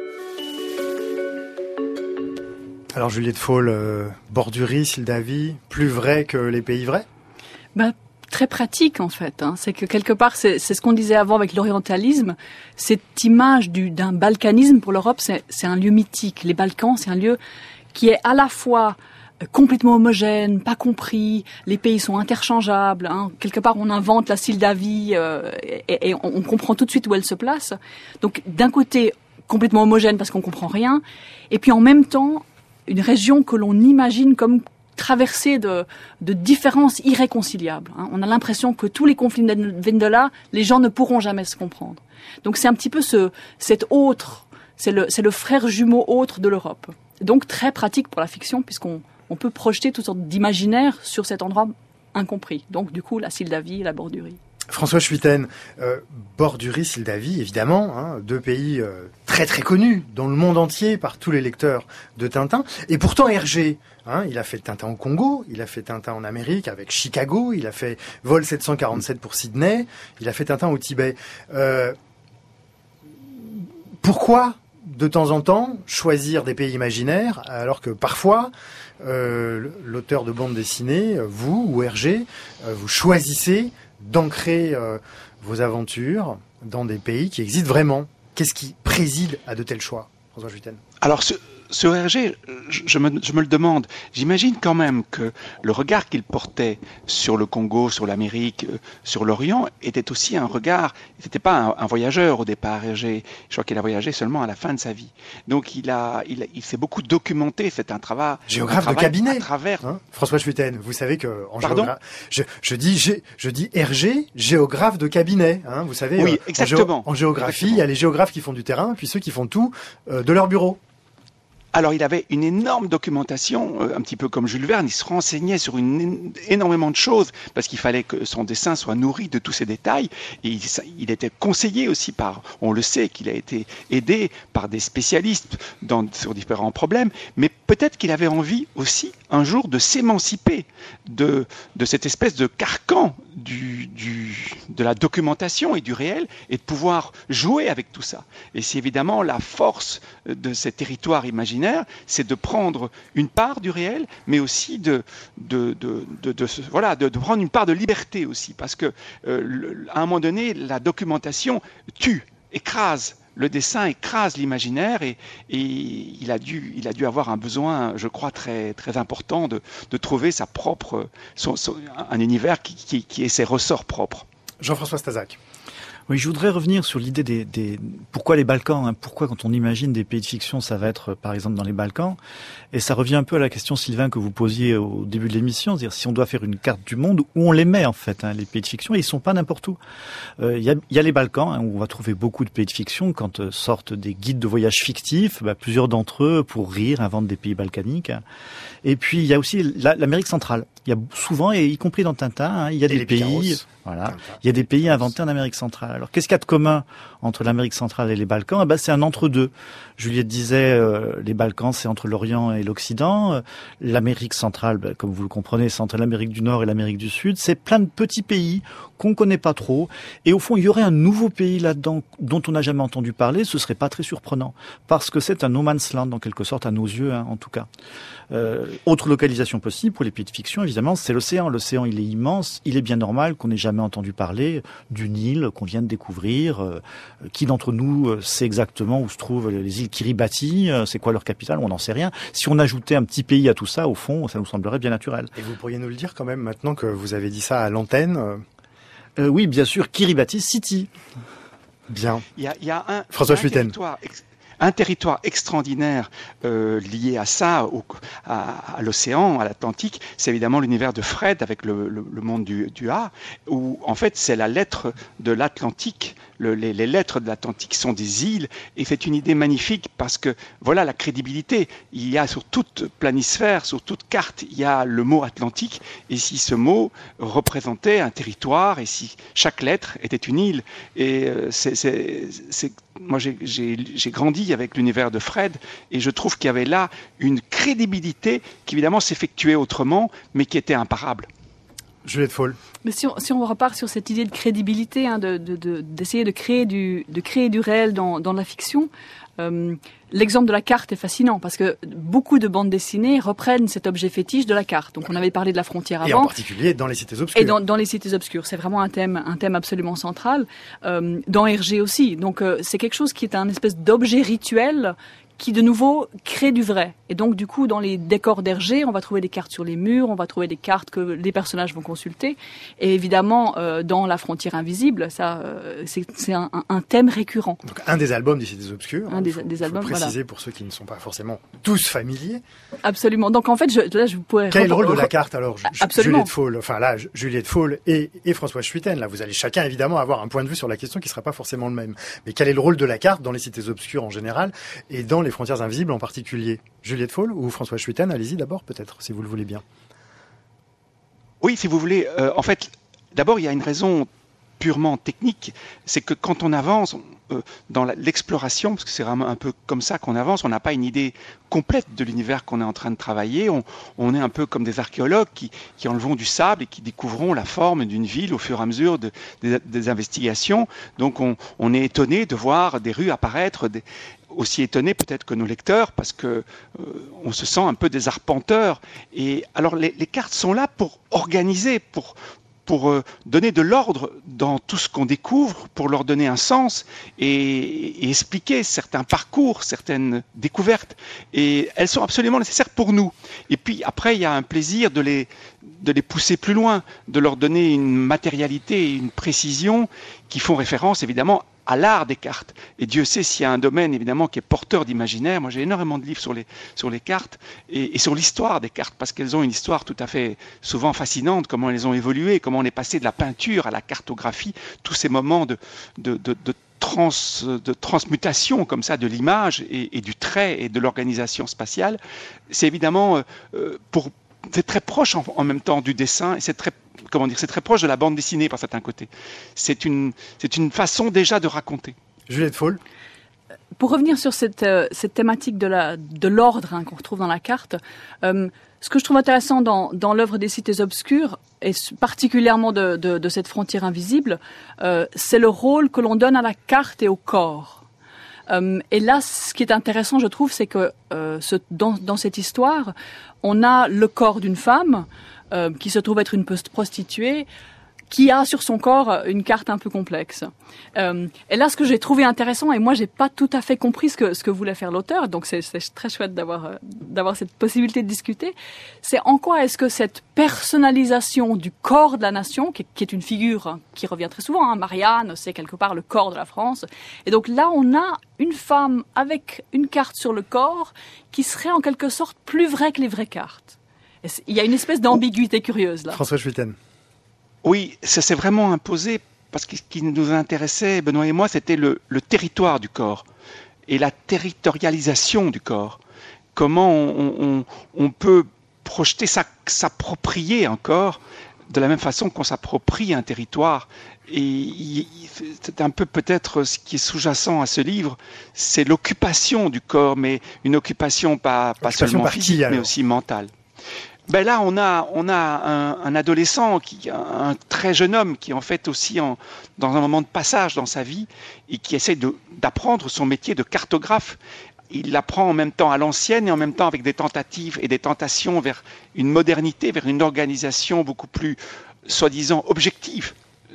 Alors Juliette Faul, euh, Bordurie, Moldavie, plus vrai que les pays vrais ? Bah, très pratique en fait. Hein. C'est que quelque part, c'est, c'est ce qu'on disait avant avec l'orientalisme. Cette image du, d'un balkanisme pour l'Europe, c'est, c'est un lieu mythique. Les Balkans, c'est un lieu qui est à la fois complètement homogène, pas compris. Les pays sont interchangeables. Hein. Quelque part, on invente la Moldavie euh, et, et on, on comprend tout de suite où elle se place. Donc, d'un côté, complètement homogène parce qu'on comprend rien, et puis en même temps, une région que l'on imagine comme traversée de, de différences irréconciliables. Hein. On a l'impression que tous les conflits viennent de là, les gens ne pourront jamais se comprendre. Donc c'est un petit peu ce, cet autre, c'est le, c'est le frère jumeau autre de l'Europe. Donc très pratique pour la fiction, puisqu'on on peut projeter toutes sortes d'imaginaires sur cet endroit incompris. Donc du coup, la Moldavie et la Bordurie. François Schuiten, euh, Bordurie, Moldavie, évidemment, hein, deux pays euh, très très connus dans le monde entier par tous les lecteurs de Tintin. Et pourtant Hergé, hein, il a fait Tintin au Congo, il a fait Tintin en Amérique avec Chicago, il a fait Vol sept cent quarante-sept pour Sydney, il a fait Tintin au Tibet. Euh, pourquoi, de temps en temps, choisir des pays imaginaires alors que parfois, euh, l'auteur de bande dessinée, vous ou Hergé, euh, vous choisissez d'ancrer euh, vos aventures dans des pays qui existent vraiment. Qu'est-ce qui préside à de tels choix, François Schuiten ? Alors, ce, sur Hergé, je, je, me, je me le demande. J'imagine quand même que le regard qu'il portait sur le Congo, sur l'Amérique, euh, sur l'Orient, était aussi un regard. Il n'était pas un, un voyageur au départ, Hergé. Je crois qu'il a voyagé seulement à la fin de sa vie. Donc, il a, il, a, il s'est beaucoup documenté. C'est un travail. Géographe un de cabinet. À travers. Hein, François Schuiten, vous savez que en Pardon géogra... je, je dis, je, je dis Hergé, géographe de cabinet. Hein, vous savez. Oui, euh, exactement. En, géo... en géographie, exactement. il y a les géographes qui font du terrain, puis ceux qui font tout euh, de leur bureau. Alors, il avait une énorme documentation, euh, un petit peu comme Jules Verne. Il se renseignait sur une, énormément de choses parce qu'il fallait que son dessin soit nourri de tous ces détails. Et il, il était conseillé aussi par, on le sait, qu'il a été aidé par des spécialistes dans, sur différents problèmes. Mais peut-être qu'il avait envie aussi, un jour, de s'émanciper de, de cette espèce de carcan du, du, de la documentation et du réel et de pouvoir jouer avec tout ça. Et c'est évidemment la force de ces territoires imaginaires, c'est de prendre une part du réel, mais aussi de, de, de, de, de, de, voilà, de, de prendre une part de liberté aussi, parce que euh, le, à un moment donné, la documentation tue, écrase. Le dessin écrase l'imaginaire et, et il, a dû, il a dû avoir un besoin, je crois, très, très important de, de trouver sa propre, son, son, un univers qui, qui, qui ait ses ressorts propres. Jean-François Stazac. Oui, je voudrais revenir sur l'idée des, des pourquoi les Balkans, hein, pourquoi quand on imagine des pays de fiction, ça va être par exemple dans les Balkans, et ça revient un peu à la question, Sylvain, que vous posiez au début de l'émission, c'est-à-dire si on doit faire une carte du monde, où on les met en fait, hein, les pays de fiction, et ils sont pas n'importe où. Il euh, y, a, y a les Balkans, hein, où on va trouver beaucoup de pays de fiction quand euh, sortent des guides de voyage fictifs, bah, plusieurs d'entre eux, pour rire, inventent des pays balkaniques. Hein. Et puis il y a aussi la, l'Amérique centrale. Il y a souvent, et y compris dans Tintin, hein, il y a et des pays, voilà, il y a des pays inventés en Amérique centrale. Alors qu'est-ce qu'il y a de commun entre l'Amérique centrale et les Balkans ? Eh ben, c'est un entre-deux. Juliette disait, euh, les Balkans, c'est entre l'Orient et l'Occident. Euh, L'Amérique centrale, ben, comme vous le comprenez, c'est entre l'Amérique du Nord et l'Amérique du Sud. C'est plein de petits pays qu'on connaît pas trop. Et au fond, il y aurait un nouveau pays là-dedans dont on n'a jamais entendu parler. Ce serait pas très surprenant, parce que c'est un no man's land, en quelque sorte, à nos yeux, hein, en tout cas. Euh, autre localisation possible pour les pays de fiction, évidemment, c'est l'océan. L'océan, il est immense. Il est bien normal qu'on n'ait jamais entendu parler du Nil qu'on vient de découvrir. Euh, qui d'entre nous sait exactement où se trouvent les îles Kiribati ? euh, C'est quoi leur capitale ? On n'en sait rien. Si on ajoutait un petit pays à tout ça, au fond, ça nous semblerait bien naturel. Et vous pourriez nous le dire quand même, maintenant que vous avez dit ça à l'antenne ? euh, Oui, bien sûr, Kiribati City. Bien. Il y a, il y a un, François un Schuiten. territoire ex- un territoire extraordinaire euh, lié à ça, au, à, à l'océan, à l'Atlantique, c'est évidemment l'univers de Fred avec le, le, le monde du, du A, où en fait c'est la lettre de l'Atlantique. Le, les, les lettres de l'Atlantique sont des îles, et c'est une idée magnifique parce que voilà la crédibilité. Il y a sur toute planisphère, sur toute carte, il y a le mot Atlantique, et si ce mot représentait un territoire, et si chaque lettre était une île, et euh, c'est, c'est, c'est, moi j'ai, j'ai, j'ai grandi avec l'univers de Fred, et je trouve qu'il y avait là une crédibilité qui évidemment s'effectuait autrement, mais qui était imparable. Juliette Faul. Mais si on, si on repart sur cette idée de crédibilité, hein, de, de, de, d'essayer de créer du, de créer du réel dans, dans la fiction, euh, l'exemple de la carte est fascinant parce que beaucoup de bandes dessinées reprennent cet objet fétiche de la carte. Donc on avait parlé de la frontière avant. Et en particulier dans les cités obscures. Et dans, dans les cités obscures, c'est vraiment un thème, un thème absolument central. Euh, dans Hergé aussi. Donc euh, c'est quelque chose qui est un espèce d'objet rituel qui de nouveau crée du vrai. Et donc du coup, dans les décors d'Hergé, on va trouver des cartes sur les murs, on va trouver des cartes que les personnages vont consulter. Et évidemment, euh, dans La Frontière Invisible, ça, euh, c'est, c'est un, un thème récurrent. Donc un des albums des Cités Obscures. Un des, faut, des faut albums, préciser voilà. pour ceux qui ne sont pas forcément tous familiers. Absolument. Donc en fait, je, là, je pourrais... Quel est le rôle de la carte alors, Absolument. Juliette Faul, enfin là, Juliette Faul et, et François Schuiten, là, vous allez chacun évidemment avoir un point de vue sur la question qui ne sera pas forcément le même. Mais quel est le rôle de la carte dans les Cités Obscures en général et dans les Frontières Invisibles en particulier? Juliette Faul ou François Schuiten, allez-y d'abord peut-être, si vous le voulez bien. Oui, si vous voulez. Euh, en fait, d'abord, il y a une raison purement technique, c'est que quand on avance euh, dans la, l'exploration, parce que c'est vraiment un peu comme ça qu'on avance, on n'a pas une idée complète de l'univers qu'on est en train de travailler, on, on est un peu comme des archéologues qui, qui enlevons du sable et qui découvrons la forme d'une ville au fur et à mesure de, de, des investigations. Donc on, on est étonné de voir des rues apparaître, des, aussi étonné peut-être que nos lecteurs, parce que euh, on se sent un peu des arpenteurs. Et alors les, les cartes sont là pour organiser, pour pour euh, donner de l'ordre dans tout ce qu'on découvre, pour leur donner un sens et, et expliquer certains parcours, certaines découvertes. Et elles sont absolument nécessaires pour nous. Et puis après, il y a un plaisir de les de les pousser plus loin, de leur donner une matérialité et une précision qui font référence évidemment à l'art des cartes. Et Dieu sait s'il y a un domaine évidemment qui est porteur d'imaginaire. Moi j'ai énormément de livres sur les, sur les cartes et, et sur l'histoire des cartes, parce qu'elles ont une histoire tout à fait souvent fascinante, comment elles ont évolué, comment on est passé de la peinture à la cartographie, tous ces moments de, de, de, de Trans, de transmutation comme ça de l'image et, et du trait et de l'organisation spatiale. C'est évidemment euh, pour c'est très proche en, en même temps du dessin et c'est très comment dire c'est très proche de la bande dessinée par certains côtés. C'est une c'est une façon déjà de raconter. Juliette Faul. Pour revenir sur cette euh, cette thématique de la de l'ordre hein, qu'on retrouve dans la carte, euh, ce que je trouve intéressant dans dans l'œuvre des Cités Obscures et particulièrement de de, de cette frontière invisible, euh, c'est le rôle que l'on donne à la carte et au corps. Euh, et là, ce qui est intéressant, je trouve, c'est que euh, ce, dans, dans cette histoire, on a le corps d'une femme euh, qui se trouve être une prostituée, qui a sur son corps une carte un peu complexe. Euh, et là, ce que j'ai trouvé intéressant, et moi, j'ai pas tout à fait compris ce que ce que voulait faire l'auteur, donc c'est, c'est très chouette d'avoir d'avoir cette possibilité de discuter. C'est en quoi est-ce que cette personnalisation du corps de la nation, qui, qui est une figure hein, qui revient très souvent, hein, Marianne, c'est quelque part le corps de la France, et donc là, on a une femme avec une carte sur le corps qui serait en quelque sorte plus vraie que les vraies cartes. Et il y a une espèce d'ambiguïté curieuse là. François Schuiten. Oui, ça s'est vraiment imposé parce que ce qui nous intéressait, Benoît et moi, c'était le, le territoire du corps et la territorialisation du corps. Comment on, on, on peut projeter, s'approprier un corps de la même façon qu'on s'approprie un territoire. Et c'est un peu peut-être ce qui est sous-jacent à ce livre, c'est l'occupation du corps, mais une occupation pas, pas seulement physique, mais aussi mentale. Ben là, on a, on a un, un adolescent, qui, un, un très jeune homme qui est en fait aussi en, dans un moment de passage dans sa vie et qui essaie de, d'apprendre son métier de cartographe. Il l'apprend en même temps à l'ancienne et en même temps avec des tentatives et des tentations vers une modernité, vers une organisation beaucoup plus, soi-disant, objective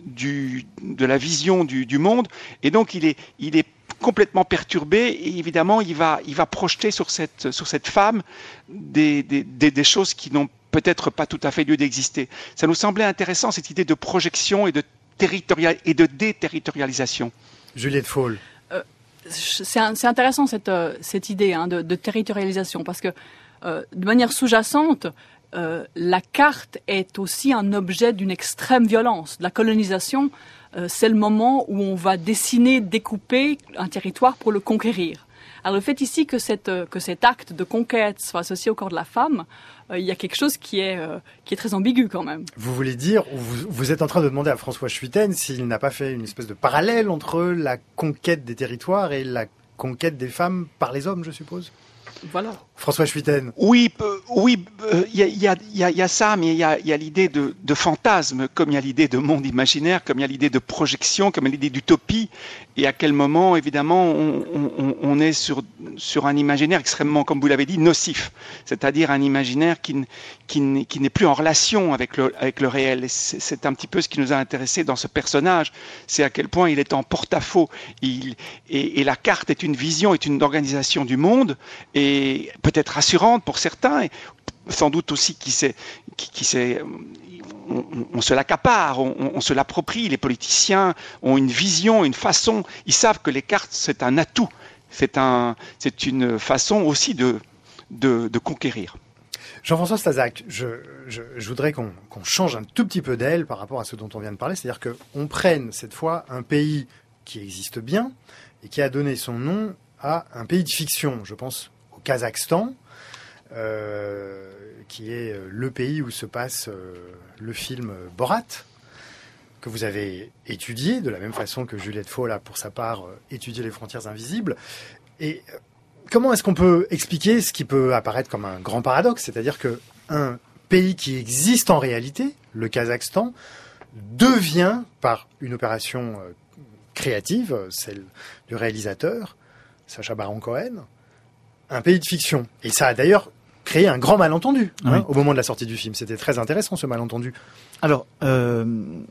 du, de la vision du, du monde. Et donc, il est, il est complètement perturbé et évidemment il va, il va projeter sur cette, sur cette femme des, des, des, des choses qui n'ont peut-être pas tout à fait lieu d'exister. Ça nous semblait intéressant cette idée de projection et de territorial et de déterritorialisation. Juliette Faul. Euh, c'est, un, c'est intéressant cette, euh, cette idée hein, de, de territorialisation parce que euh, de manière sous-jacente, euh, la carte est aussi un objet d'une extrême violence. La colonisation, euh, c'est le moment où on va dessiner, découper un territoire pour le conquérir. Alors le fait ici que, cette, que cet acte de conquête soit associé au corps de la femme, euh, il y a quelque chose qui est, euh, qui est très ambigu quand même. Vous voulez dire, vous, vous êtes en train de demander à François Schuiten s'il n'a pas fait une espèce de parallèle entre la conquête des territoires et la conquête des femmes par les hommes, je suppose ? Voilà. François Schuiten. Oui, euh, oui, il euh, y, a, y, a, y a ça, mais il y a, y a l'idée de, de fantasme, comme il y a l'idée de monde imaginaire, comme il y a l'idée de projection, comme il y a l'idée d'utopie. Et à quel moment, évidemment, on, on, on est sur, sur un imaginaire extrêmement, comme vous l'avez dit, nocif. C'est-à-dire un imaginaire qui, qui, qui n'est plus en relation avec le, avec le réel. Et c'est, c'est un petit peu ce qui nous a intéressé dans ce personnage. C'est à quel point il est en porte-à-faux. Il, et, et la carte est une vision, est une organisation du monde. Et peut-être rassurante pour certains, et sans doute aussi qui s'est, qui, qui s'est, on, on se l'accapare, on, on se l'approprie. Les politiciens ont une vision, une façon. Ils savent que les cartes c'est un atout, c'est un, c'est une façon aussi de de, de conquérir. Jean-François Stasac, je, je, je voudrais qu'on, qu'on change un tout petit peu d'aile par rapport à ce dont on vient de parler, c'est-à-dire qu'on prenne cette fois un pays qui existe bien et qui a donné son nom à un pays de fiction. Je pense au Kazakhstan. Euh, qui est le pays où se passe euh, le film Borat, que vous avez étudié, de la même façon que Juliette Faul a, pour sa part, euh, étudié les frontières invisibles. Et euh, comment est-ce qu'on peut expliquer ce qui peut apparaître comme un grand paradoxe, c'est-à-dire qu'un pays qui existe en réalité, le Kazakhstan, devient, par une opération euh, créative, celle du réalisateur, Sacha Baron Cohen, un pays de fiction. Et ça a d'ailleurs créé un grand malentendu hein, oui. au moment de la sortie du film. C'était très intéressant, ce malentendu. Alors, euh,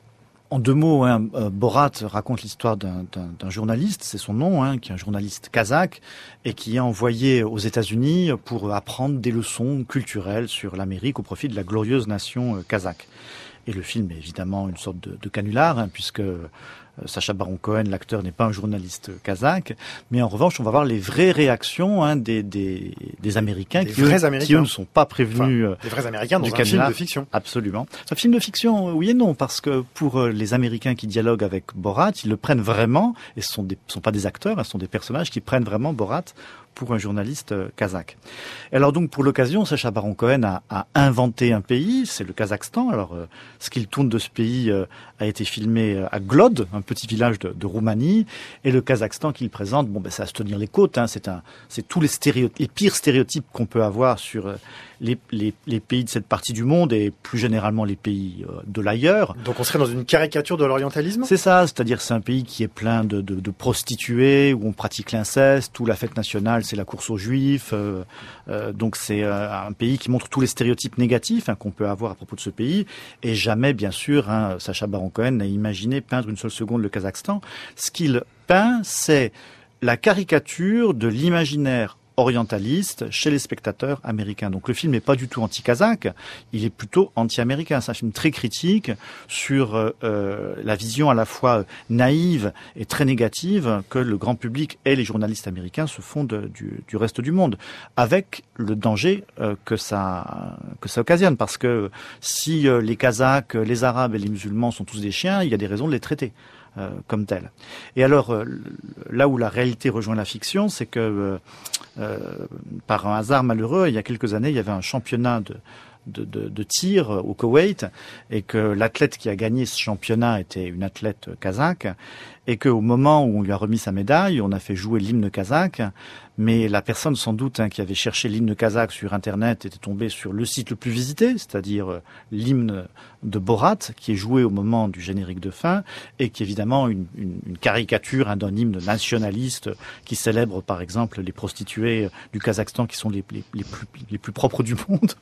en deux mots, hein, euh, Borat raconte l'histoire d'un, d'un, d'un journaliste, c'est son nom, hein, qui est un journaliste kazakh, et qui est envoyé aux États-Unis pour apprendre des leçons culturelles sur l'Amérique au profit de la glorieuse nation euh, kazakh. Et le film est évidemment une sorte de, de canular, hein, puisque euh, Sacha Baron Cohen, l'acteur, n'est pas un journaliste kazakh, mais en revanche, on va voir les vraies réactions hein, des, des, des Américains, des qui, vrais eux, Américains. qui eux ne sont pas prévenus. Enfin, des vrais Américains dans du un canular. Film de fiction. Absolument. C'est un film de fiction, oui et non, parce que pour les Américains qui dialoguent avec Borat, ils le prennent vraiment, et ce sont des, ce sont pas des acteurs, ce sont des personnages qui prennent vraiment Borat pour un journaliste euh, kazakh. Alors donc pour l'occasion, Sacha Baron Cohen a, a inventé un pays, c'est le Kazakhstan. Alors euh, ce qu'il tourne de ce pays euh, a été filmé à Glod, un petit village de, de Roumanie, et le Kazakhstan qu'il présente, bon ben ça va se tenir les côtes, hein, c'est un, c'est tous les stéréotypes, les pires stéréotypes qu'on peut avoir sur euh, les, les, les pays de cette partie du monde et plus généralement les pays euh, de l'ailleurs. Donc on serait dans une caricature de l'orientalisme ? C'est ça, c'est-à-dire c'est un pays qui est plein de, de, de prostituées, où on pratique l'inceste, où la fête nationale c'est la course aux juifs, euh, euh, donc c'est euh, un pays qui montre tous les stéréotypes négatifs hein, qu'on peut avoir à propos de ce pays, et jamais bien sûr hein, Sacha Baron Cohen n'a imaginé peindre une seule seconde le Kazakhstan. Ce qu'il peint, c'est la caricature de l'imaginaire orientaliste chez les spectateurs américains. Donc le film n'est pas du tout anti-kazakh, il est plutôt anti-américain. C'est un film très critique sur euh, la vision à la fois naïve et très négative que le grand public et les journalistes américains se font de, du, du reste du monde, avec le danger euh, que ça que ça occasionne, parce que si euh, les Kazakhs, les Arabes et les musulmans sont tous des chiens, il y a des raisons de les traiter Euh, comme tel. Et alors, euh, là où la réalité rejoint la fiction, c'est que, euh, euh, par un hasard malheureux, il y a quelques années, il y avait un championnat de, de, de, de tir au Koweït, et que l'athlète qui a gagné ce championnat était une athlète kazakh, et qu'au moment où on lui a remis sa médaille, on a fait jouer l'hymne kazakh, mais la personne sans doute hein, qui avait cherché l'hymne kazakh sur Internet était tombée sur le site le plus visité, c'est-à-dire euh, l'hymne de Borat, qui est joué au moment du générique de fin, et qui est évidemment une, une, une caricature hein, d'un hymne nationaliste qui célèbre par exemple les prostituées du Kazakhstan qui sont les, les, les, plus, les plus propres du monde.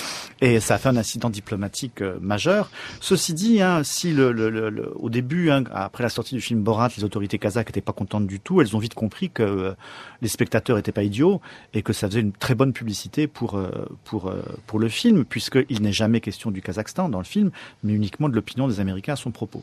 Et ça a fait un incident diplomatique euh, majeur. Ceci dit, hein, si le, le, le, le, au début, hein, après la sortie du film Borat, les autorités kazakhes n'étaient pas contentes du tout, elles ont vite compris que euh, les spectateurs n'étaient pas idiots et que ça faisait une très bonne publicité pour euh, pour euh, pour le film, puisqu'il n'est jamais question du Kazakhstan dans le film, mais uniquement de l'opinion des Américains à son propos.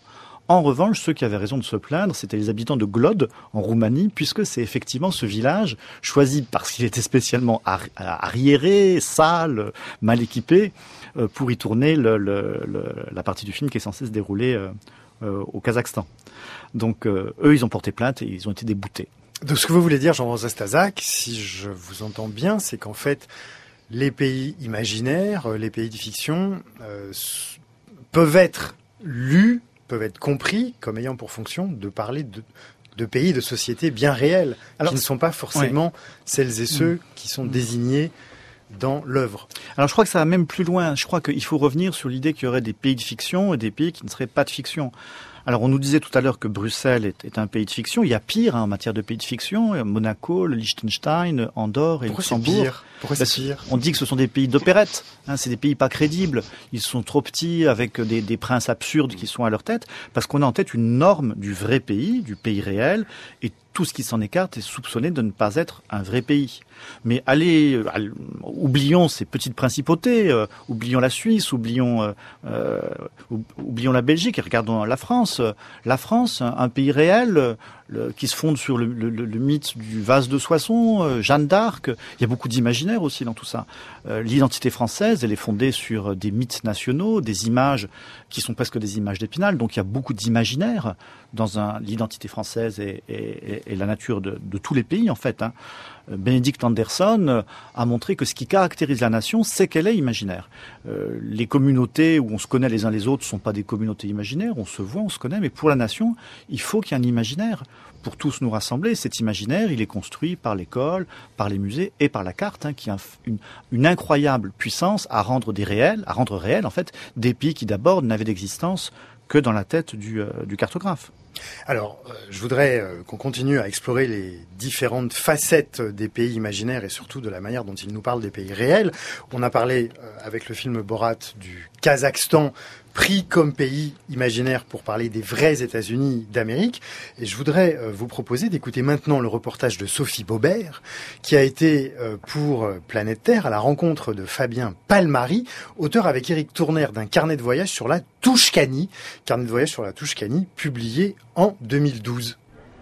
En revanche, ceux qui avaient raison de se plaindre, c'était les habitants de Glod, en Roumanie, puisque c'est effectivement ce village, choisi parce qu'il était spécialement arriéré, sale, mal équipé, euh, pour y tourner le, le, le, la partie du film qui est censée se dérouler euh, euh, au Kazakhstan. Donc euh, eux, ils ont porté plainte et ils ont été déboutés. Donc ce que vous voulez dire, Jean-François Stasak, si je vous entends bien, c'est qu'en fait, les pays imaginaires, les pays de fiction, euh, peuvent être lus, peuvent être compris comme ayant pour fonction de parler de, de pays, de sociétés bien réelles, Alors, qui ne sont pas forcément ouais. celles et ceux qui sont désignés dans l'œuvre. Alors je crois que ça va même plus loin. Je crois qu'il faut revenir sur l'idée qu'il y aurait des pays de fiction et des pays qui ne seraient pas de fiction. Alors on nous disait tout à l'heure que Bruxelles est, est un pays de fiction. Il y a pire hein, en matière de pays de fiction. Monaco, le Liechtenstein, Andorre et Pourquoi Luxembourg. C'est pire Pourquoi c'est pire On dit que ce sont des pays d'opérette. Hein, c'est des pays pas crédibles. Ils sont trop petits avec des, des princes absurdes qui sont à leur tête. Parce qu'on a en tête une norme du vrai pays, du pays réel. Et tout ce qui s'en écarte est soupçonné de ne pas être un vrai pays. Mais allez, allez oublions ces petites principautés, euh, oublions la Suisse, oublions, euh, euh, oublions la Belgique et regardons la France. La France, un, un pays réel euh, le, qui se fonde sur le, le, le mythe du vase de Soissons, euh, Jeanne d'Arc. Il y a beaucoup d'imaginaire aussi dans tout ça. Euh, l'identité française, elle est fondée sur des mythes nationaux, des images qui sont presque des images d'Épinal. Donc il y a beaucoup d'imaginaire dans un, l'identité française et, et, et la nature de, de tous les pays en fait. Hein. Benedict Anderson a montré que ce qui caractérise la nation, c'est qu'elle est imaginaire. Euh, les communautés où on se connaît les uns les autres ne sont pas des communautés imaginaires, on se voit, on se connaît, mais pour la nation, il faut qu'il y ait un imaginaire. Pour tous nous rassembler, cet imaginaire, il est construit par l'école, par les musées et par la carte, hein, qui a une, une incroyable puissance à rendre des réels, à rendre réels en fait des pays qui d'abord n'avaient d'existence que dans la tête du, euh, du cartographe. Alors, euh, je voudrais euh, qu'on continue à explorer les différentes facettes des pays imaginaires et surtout de la manière dont ils nous parlent des pays réels. On a parlé euh, avec le film Borat du Kazakhstan, pris comme pays imaginaire pour parler des vrais États-Unis d'Amérique. Et je voudrais euh, vous proposer d'écouter maintenant le reportage de Sophie Baubert, qui a été euh, pour Planète Terre à la rencontre de Fabien Palmary, auteur avec Éric Tourner d'un carnet de voyage sur la Touchkanie, carnet de voyage sur la Touchkanie, publié en deux mille douze.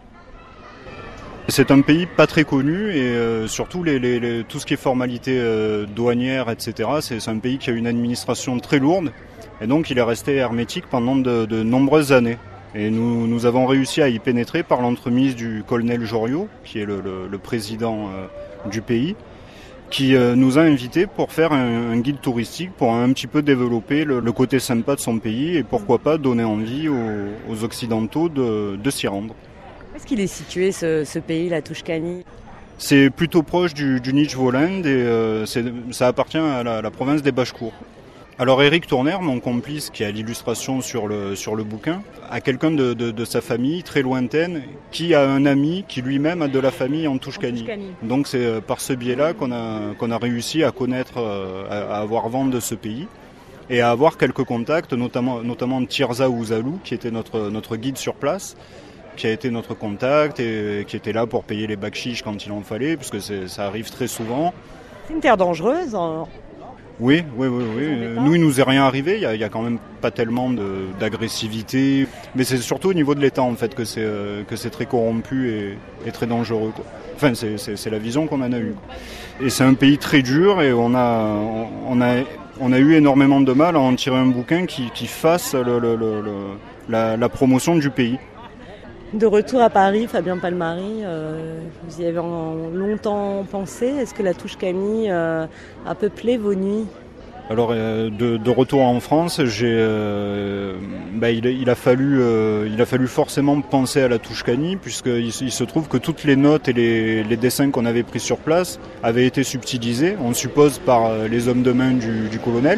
C'est un pays pas très connu et euh, surtout les, les, les, tout ce qui est formalités euh, douanières, et cetera. C'est, c'est un pays qui a une administration très lourde et donc il est resté hermétique pendant de, de nombreuses années. Et nous, nous avons réussi à y pénétrer par l'entremise du colonel Joriot, qui est le, le, le président euh, du pays, qui euh, nous a invités pour faire un, un guide touristique pour un petit peu développer le, le côté sympa de son pays et pourquoi pas donner envie aux, aux Occidentaux de, de s'y rendre. Où est-ce qu'il est situé ce, ce pays, la Touchkanie ? C'est plutôt proche du, du Nijvoland et euh, c'est, ça appartient à la, la province des Bachkours. Alors Éric Tourner, mon complice qui a l'illustration sur le, sur le bouquin, a quelqu'un de, de, de sa famille très lointaine qui a un ami qui lui-même a de la famille en Touchkanie. Donc c'est par ce biais-là qu'on a, qu'on a réussi à connaître, à, à avoir vent de ce pays et à avoir quelques contacts, notamment, notamment Tirza Ouzalou qui était notre, notre guide sur place, qui a été notre contact et qui était là pour payer les bakchiches quand il en fallait, puisque c'est, ça arrive très souvent. C'est une terre dangereuse hein. Oui, oui, oui, oui. Nous, il nous est rien arrivé. Il y a, il y a quand même pas tellement de, d'agressivité, mais c'est surtout au niveau de l'État en fait que c'est euh, que c'est très corrompu et, et très dangereux, quoi. Enfin, c'est, c'est, c'est la vision qu'on en a eue. Et c'est un pays très dur et on a on a on a eu énormément de mal à en tirer un bouquin qui, qui fasse le, le, le, le, la, la promotion du pays. De retour à Paris, Fabien Palmary, euh, vous y avez longtemps pensé. Est-ce que la Touchkanie euh, a peuplé vos nuits ? Alors, euh, de, de retour en France, j'ai, euh, bah, il, il a fallu, euh, il a fallu forcément penser à la Touchkanie, puisqu'il il se trouve que toutes les notes et les, les dessins qu'on avait pris sur place avaient été subtilisés, on suppose par les hommes de main du, du colonel.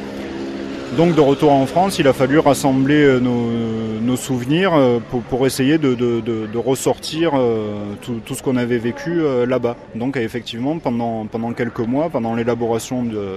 Donc de retour en France, il a fallu rassembler nos, nos souvenirs pour, pour essayer de, de, de, de ressortir tout, tout ce qu'on avait vécu là-bas. Donc effectivement, pendant, pendant quelques mois, pendant l'élaboration de,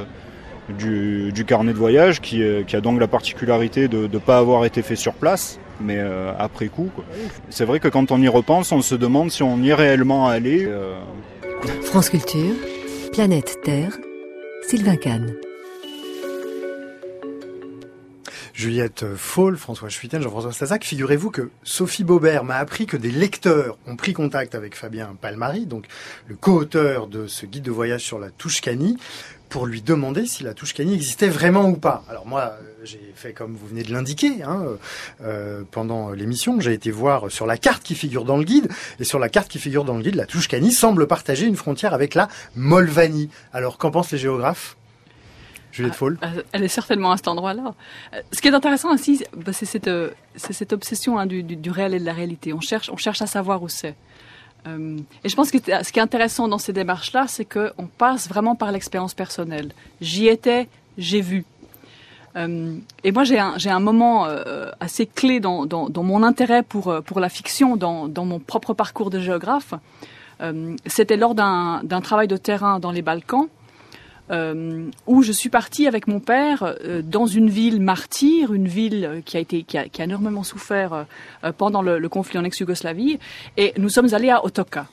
du, du carnet de voyage, qui, qui a donc la particularité de ne pas avoir été fait sur place, mais euh, après coup, quoi. C'est vrai que quand on y repense, on se demande si on y est réellement allé. Euh... France Culture, Planète Terre, Sylvain Kahn. Juliette Faul, François Schuiten, Jean-François Stasac, figurez-vous que Sophie Baubert m'a appris que des lecteurs ont pris contact avec Fabien Palmary, donc le co-auteur de ce guide de voyage sur la Touchkani, pour lui demander si la Touchkani existait vraiment ou pas. Alors moi, j'ai fait comme vous venez de l'indiquer, hein, euh, pendant l'émission, j'ai été voir sur la carte qui figure dans le guide, et sur la carte qui figure dans le guide, la Touchkani semble partager une frontière avec la Moldavie. Alors qu'en pensent les géographes ? Juliette Faul. Elle est certainement à cet endroit-là. Ce qui est intéressant aussi, c'est cette, c'est cette obsession hein, du, du, du réel et de la réalité. On cherche, on cherche à savoir où c'est. Euh, et je pense que ce qui est intéressant dans ces démarches-là, c'est qu'on passe vraiment par l'expérience personnelle. J'y étais, j'ai vu. Euh, et moi, j'ai un, j'ai un moment euh, assez clé dans, dans, dans mon intérêt pour, pour la fiction, dans, dans mon propre parcours de géographe. Euh, c'était lors d'un, d'un travail de terrain dans les Balkans, Euh, où je suis partie avec mon père euh, dans une ville martyre, une ville qui a été qui a, qui a énormément souffert euh, pendant le, le conflit en ex-Yougoslavie, et nous sommes allés à Otoka.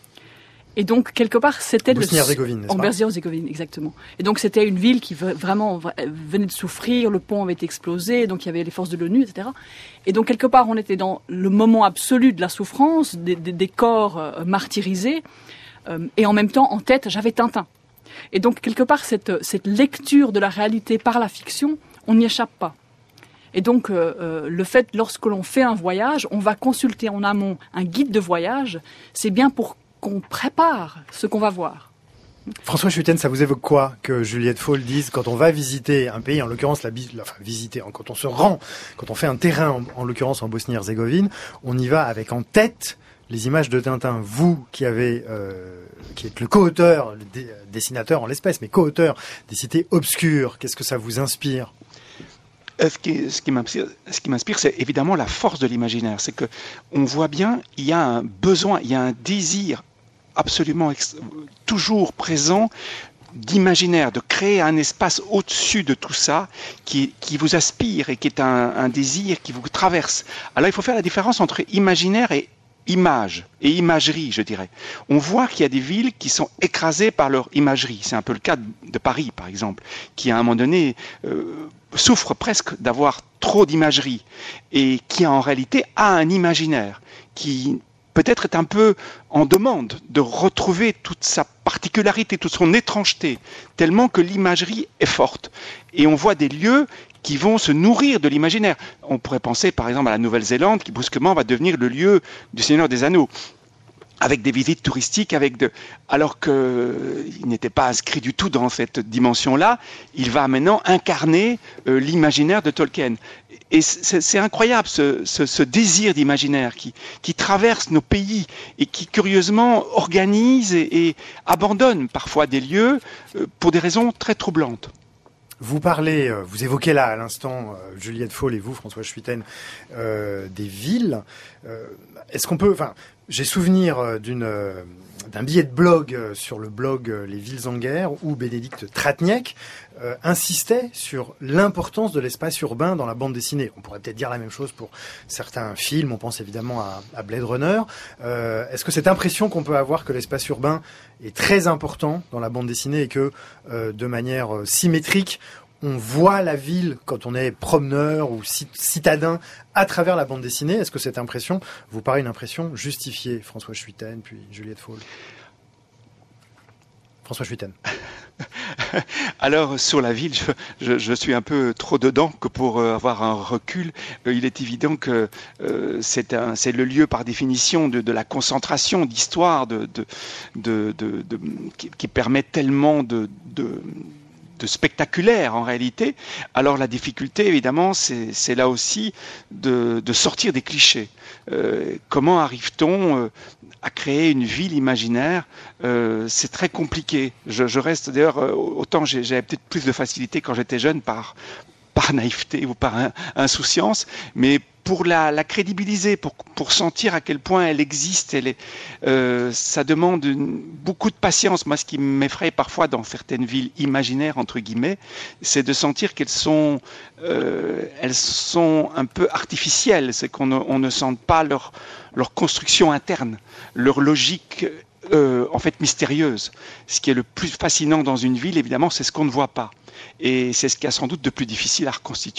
Et donc quelque part c'était le Bosnie-Herzégovine, n'est-ce pas ? En Bosnie-Herzégovine, exactement. Et donc c'était une ville qui vraiment venait de souffrir, le pont avait été explosé, donc il y avait les forces de l'ONU, et cetera. Et donc quelque part on était dans le moment absolu de la souffrance, des, des, des corps euh, martyrisés, euh, et en même temps en tête j'avais Tintin. Et donc, quelque part, cette, cette lecture de la réalité par la fiction, on n'y échappe pas. Et donc, euh, euh, le fait, lorsque l'on fait un voyage, on va consulter en amont un guide de voyage, c'est bien pour qu'on prépare ce qu'on va voir. François Schuiten, ça vous évoque quoi que Juliette Faul dise quand on va visiter un pays, en l'occurrence, la, enfin, visiter, quand on se rend, quand on fait un terrain, en, en l'occurrence en Bosnie-Herzégovine, on y va avec en tête les images de Tintin. Vous, qui avez, euh, qui êtes le co-auteur, le dé- dessinateur en l'espèce, mais co-auteur des cités obscures, qu'est-ce que ça vous inspire ? Ce qui, ce, qui m'inspire, ce qui m'inspire, c'est évidemment la force de l'imaginaire. C'est que on voit bien, il y a un besoin, il y a un désir absolument ex- toujours présent d'imaginaire, de créer un espace au-dessus de tout ça qui, qui vous aspire et qui est un, un désir qui vous traverse. Alors il faut faire la différence entre imaginaire et image et imagerie, je dirais. On voit qu'il y a des villes qui sont écrasées par leur imagerie. C'est un peu le cas de Paris, par exemple, qui à un moment donné euh, souffre presque d'avoir trop d'imagerie et qui en réalité a un imaginaire qui peut-être est un peu en demande de retrouver toute sa particularité, toute son étrangeté, tellement que l'imagerie est forte. Et on voit des lieux qui vont se nourrir de l'imaginaire. On pourrait penser par exemple à la Nouvelle-Zélande qui brusquement va devenir le lieu du Seigneur des Anneaux, avec des visites touristiques, avec de... alors qu'il n'était pas inscrit du tout dans cette dimension-là, il va maintenant incarner euh, l'imaginaire de Tolkien. Et c'est, c'est incroyable ce, ce, ce désir d'imaginaire qui, qui traverse nos pays et qui curieusement organise et, et abandonne parfois des lieux euh, pour des raisons très troublantes. Vous parlez, vous évoquez là à l'instant, Juliette Faul et vous, François Schuiten, euh, des villes. Euh, est-ce qu'on peut, enfin, j'ai souvenir d'une d'un billet de blog sur le blog Les Villes en guerre où Bénédicte Tratniek euh, insistait sur l'importance de l'espace urbain dans la bande dessinée. On pourrait peut-être dire la même chose pour certains films. On pense évidemment à, à Blade Runner. Euh, est-ce que cette impression qu'on peut avoir que l'espace urbain est très important dans la bande dessinée et que euh, de manière euh, symétrique, on voit la ville quand on est promeneur ou citadin à travers la bande dessinée? Est-ce que cette impression vous paraît une impression justifiée, François Schuiten, puis Juliette Faul? François Schuiten. Alors, sur la ville, je, je, je suis un peu trop dedans que pour euh, avoir un recul. Euh, il est évident que euh, c'est, un, c'est le lieu par définition de, de la concentration d'histoire de, de, de, de, de, qui, qui permet tellement de... de de spectaculaire en réalité. Alors la difficulté évidemment c'est, c'est là aussi de, de sortir des clichés. Euh, comment arrive-t-on euh, à créer une ville imaginaire? euh, C'est très compliqué. Je, je reste d'ailleurs, euh, autant j'ai, j'avais peut-être plus de facilité quand j'étais jeune par, par naïveté ou par in, insouciance, mais pour la, la crédibiliser, pour, pour sentir à quel point elle existe, elle est, euh, ça demande une, beaucoup de patience. Moi, ce qui m'effraie parfois dans certaines villes imaginaires, entre guillemets, c'est de sentir qu'elles sont, euh, elles sont un peu artificielles. C'est qu'on ne, on ne sente pas leur, leur construction interne, leur logique euh, en fait mystérieuse. Ce qui est le plus fascinant dans une ville, évidemment, c'est ce qu'on ne voit pas. Et c'est ce qui est sans doute de plus difficile à reconstituer.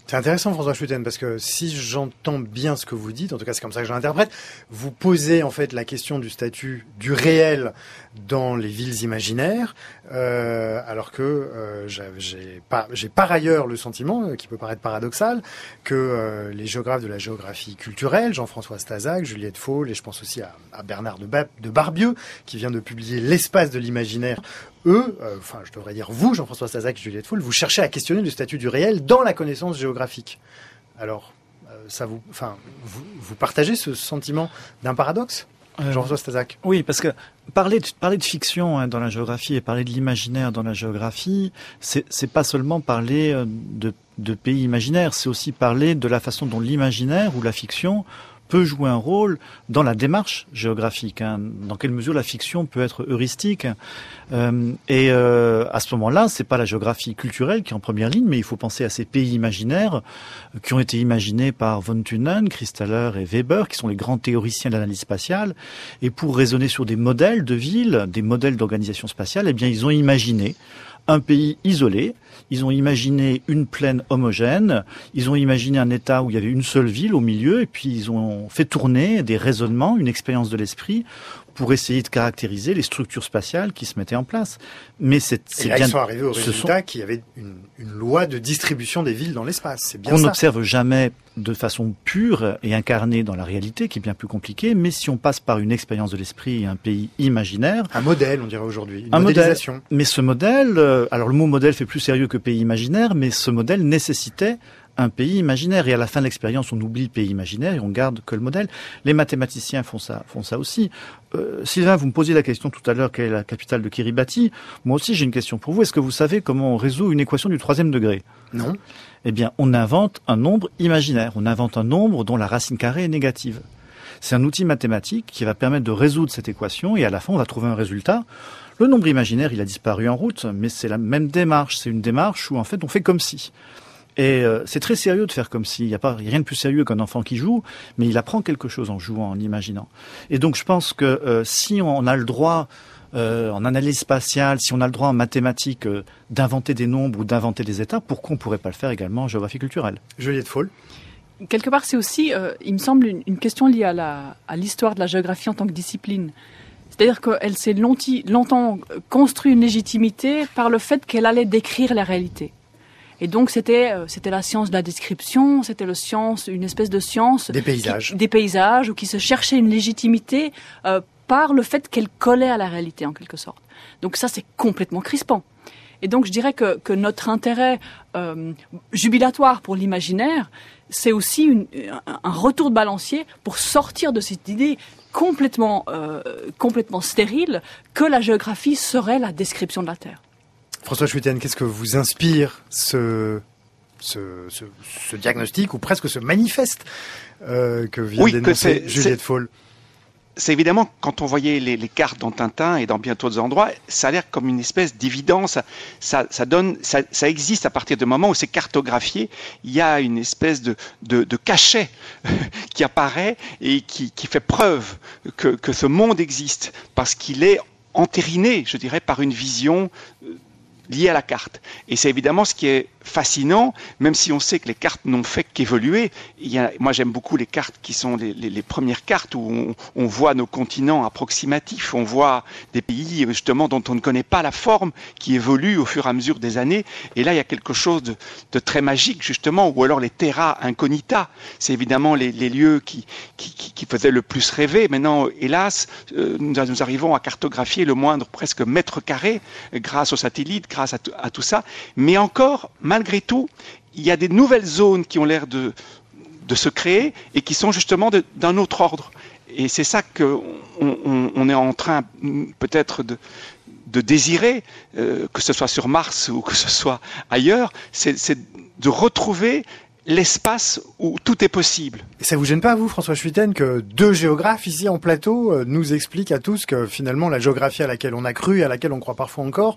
C'est intéressant, François Schlutten, parce que si j'entends bien ce que vous dites, en tout cas c'est comme ça que je l'interprète, vous posez en fait la question du statut du réel dans les villes imaginaires, euh, alors que euh, j'ai, pas, j'ai par ailleurs le sentiment, qui peut paraître paradoxal, que euh, les géographes de la géographie culturelle, Jean-François Stasac, Juliette Faul, et je pense aussi à, à Bernard de, ba- de Barbieux, qui vient de publier L'espace de l'imaginaire, eux, euh, enfin je devrais dire vous, Jean-François Stasac et Juliette Faul, vous cherchez à questionner le statut du réel dans la connaissance géographique. Alors, euh, ça vous, enfin, vous, vous partagez ce sentiment d'un paradoxe, euh, Jean-François Stasac? Oui, parce que parler de, parler de fiction hein, dans la géographie et parler de l'imaginaire dans la géographie, c'est, c'est pas seulement parler de, de pays imaginaires, c'est aussi parler de la façon dont l'imaginaire ou la fiction peut jouer un rôle dans la démarche géographique, hein, dans quelle mesure la fiction peut être heuristique. Euh, et euh, à ce moment-là, c'est pas la géographie culturelle qui est en première ligne, mais il faut penser à ces pays imaginaires qui ont été imaginés par von Thunen, Christaller et Weber, qui sont les grands théoriciens de l'analyse spatiale. Et pour raisonner sur des modèles de villes, des modèles d'organisation spatiale, eh bien, ils ont imaginé un pays isolé, ils ont imaginé une plaine homogène, ils ont imaginé un État où il y avait une seule ville au milieu, et puis ils ont fait tourner des raisonnements, une expérience de l'esprit, pour essayer de caractériser les structures spatiales qui se mettaient en place. Mais c'est, c'est et là, bien, ils sont arrivés au résultat sont... qu'il y avait une, une loi de distribution des villes dans l'espace. C'est bien qu'on ça. n'observe jamais de façon pure et incarnée dans la réalité, qui est bien plus compliquée, mais si on passe par une expérience de l'esprit et un pays imaginaire... Un modèle, on dirait aujourd'hui, une un modélisation. Modèle, mais ce modèle, euh, alors le mot modèle fait plus sérieux que pays imaginaire, mais ce modèle nécessitait un pays imaginaire. Et à la fin de l'expérience, on oublie le pays imaginaire et on garde que le modèle. Les mathématiciens font ça, font ça aussi. Euh, Sylvain, vous me posiez la question tout à l'heure, quelle est la capitale de Kiribati? Moi aussi, j'ai une question pour vous. Est-ce que vous savez comment on résout une équation du troisième degré? Non. Eh bien, on invente un nombre imaginaire. On invente un nombre dont la racine carrée est négative. C'est un outil mathématique qui va permettre de résoudre cette équation et à la fin, on va trouver un résultat. Le nombre imaginaire, il a disparu en route, mais c'est la même démarche. C'est une démarche où, en fait, on fait comme si. Et euh, c'est très sérieux de faire comme si. Il n'y a pas, il y a rien de plus sérieux qu'un enfant qui joue, mais il apprend quelque chose en jouant, en imaginant. Et donc, je pense que euh, si on a le droit, euh, en analyse spatiale, si on a le droit en mathématiques euh, d'inventer des nombres ou d'inventer des états, pourquoi on ne pourrait pas le faire également en géographie culturelle? Juliette Faul. Quelque part, c'est aussi, euh, il me semble, une, une question liée à, la, à l'histoire de la géographie en tant que discipline. C'est-à-dire qu'elle s'est longti, longtemps construit une légitimité par le fait qu'elle allait décrire la réalité. Et donc c'était euh, c'était la science de la description, c'était le science, une espèce de science des paysages, qui, des paysages, ou qui se cherchait une légitimité euh, par le fait qu'elle collait à la réalité en quelque sorte. Donc ça c'est complètement crispant. Et donc je dirais que que notre intérêt euh, jubilatoire pour l'imaginaire, c'est aussi une, un, un retour de balancier pour sortir de cette idée complètement euh, complètement stérile que la géographie serait la description de la Terre. François Schlutten, qu'est-ce que vous inspire ce, ce, ce, ce diagnostic, ou presque ce manifeste euh, que vient oui, d'énoncer Juliette Faul? C'est évidemment, quand on voyait les, les cartes dans Tintin et dans bien d'autres endroits, ça a l'air comme une espèce d'évidence. Ça, ça donne, ça, ça existe à partir du moment où c'est cartographié. Il y a une espèce de, de, de cachet qui apparaît et qui, qui fait preuve que, que ce monde existe, parce qu'il est entériné, je dirais, par une vision liée à la carte. Et c'est évidemment ce qui est fascinant, même si on sait que les cartes n'ont fait qu'évoluer. Il y a, moi, j'aime beaucoup les cartes qui sont les, les, les premières cartes où on, on voit nos continents approximatifs, on voit des pays justement dont on ne connaît pas la forme, qui évoluent au fur et à mesure des années. Et là, il y a quelque chose de, de très magique, justement, ou alors les terra incognita. C'est évidemment les, les lieux qui, qui, qui, qui faisaient le plus rêver. Maintenant, hélas, euh, nous, nous arrivons à cartographier le moindre presque mètre carré grâce aux satellites, grâce à, à tout ça. Mais encore, malgré tout, il y a des nouvelles zones qui ont l'air de, de se créer et qui sont justement de, d'un autre ordre. Et c'est ça qu'on on, on est en train peut-être de, de désirer, euh, que ce soit sur Mars ou que ce soit ailleurs, c'est, c'est de retrouver l'espace où tout est possible. Et ça vous gêne pas, vous, François Schlutten, que deux géographes ici en plateau euh, nous expliquent à tous que finalement la géographie à laquelle on a cru et à laquelle on croit parfois encore,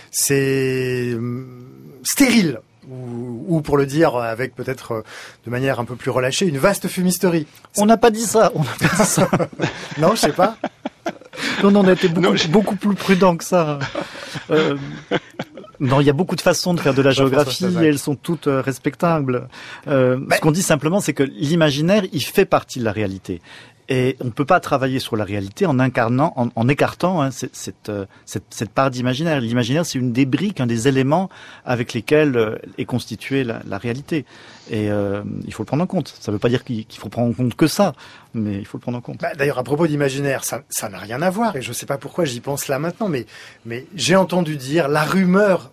c'est euh, stérile, ou, ou pour le dire avec peut-être euh, de manière un peu plus relâchée, une vaste fumisterie. On n'a pas dit ça, on n'a pas dit ça. Non, je sais pas. Non, on a été beaucoup, non, je... beaucoup plus prudent que ça. Euh, Non, il y a beaucoup de façons de faire de la géographie et elles sont toutes euh, respectables. Euh, bah, ce qu'on dit simplement, c'est que l'imaginaire, il fait partie de la réalité. Et on ne peut pas travailler sur la réalité en incarnant, en, en écartant hein, cette, cette, cette, cette part d'imaginaire. L'imaginaire, c'est une des briques, un des éléments avec lesquels euh, est constituée la, la réalité. Et euh, il faut le prendre en compte. Ça ne veut pas dire qu'il, qu'il faut prendre en compte que ça, mais il faut le prendre en compte. Bah, d'ailleurs, à propos d'imaginaire, ça, ça n'a rien à voir. Et je ne sais pas pourquoi j'y pense là maintenant, mais, mais j'ai entendu dire, la rumeur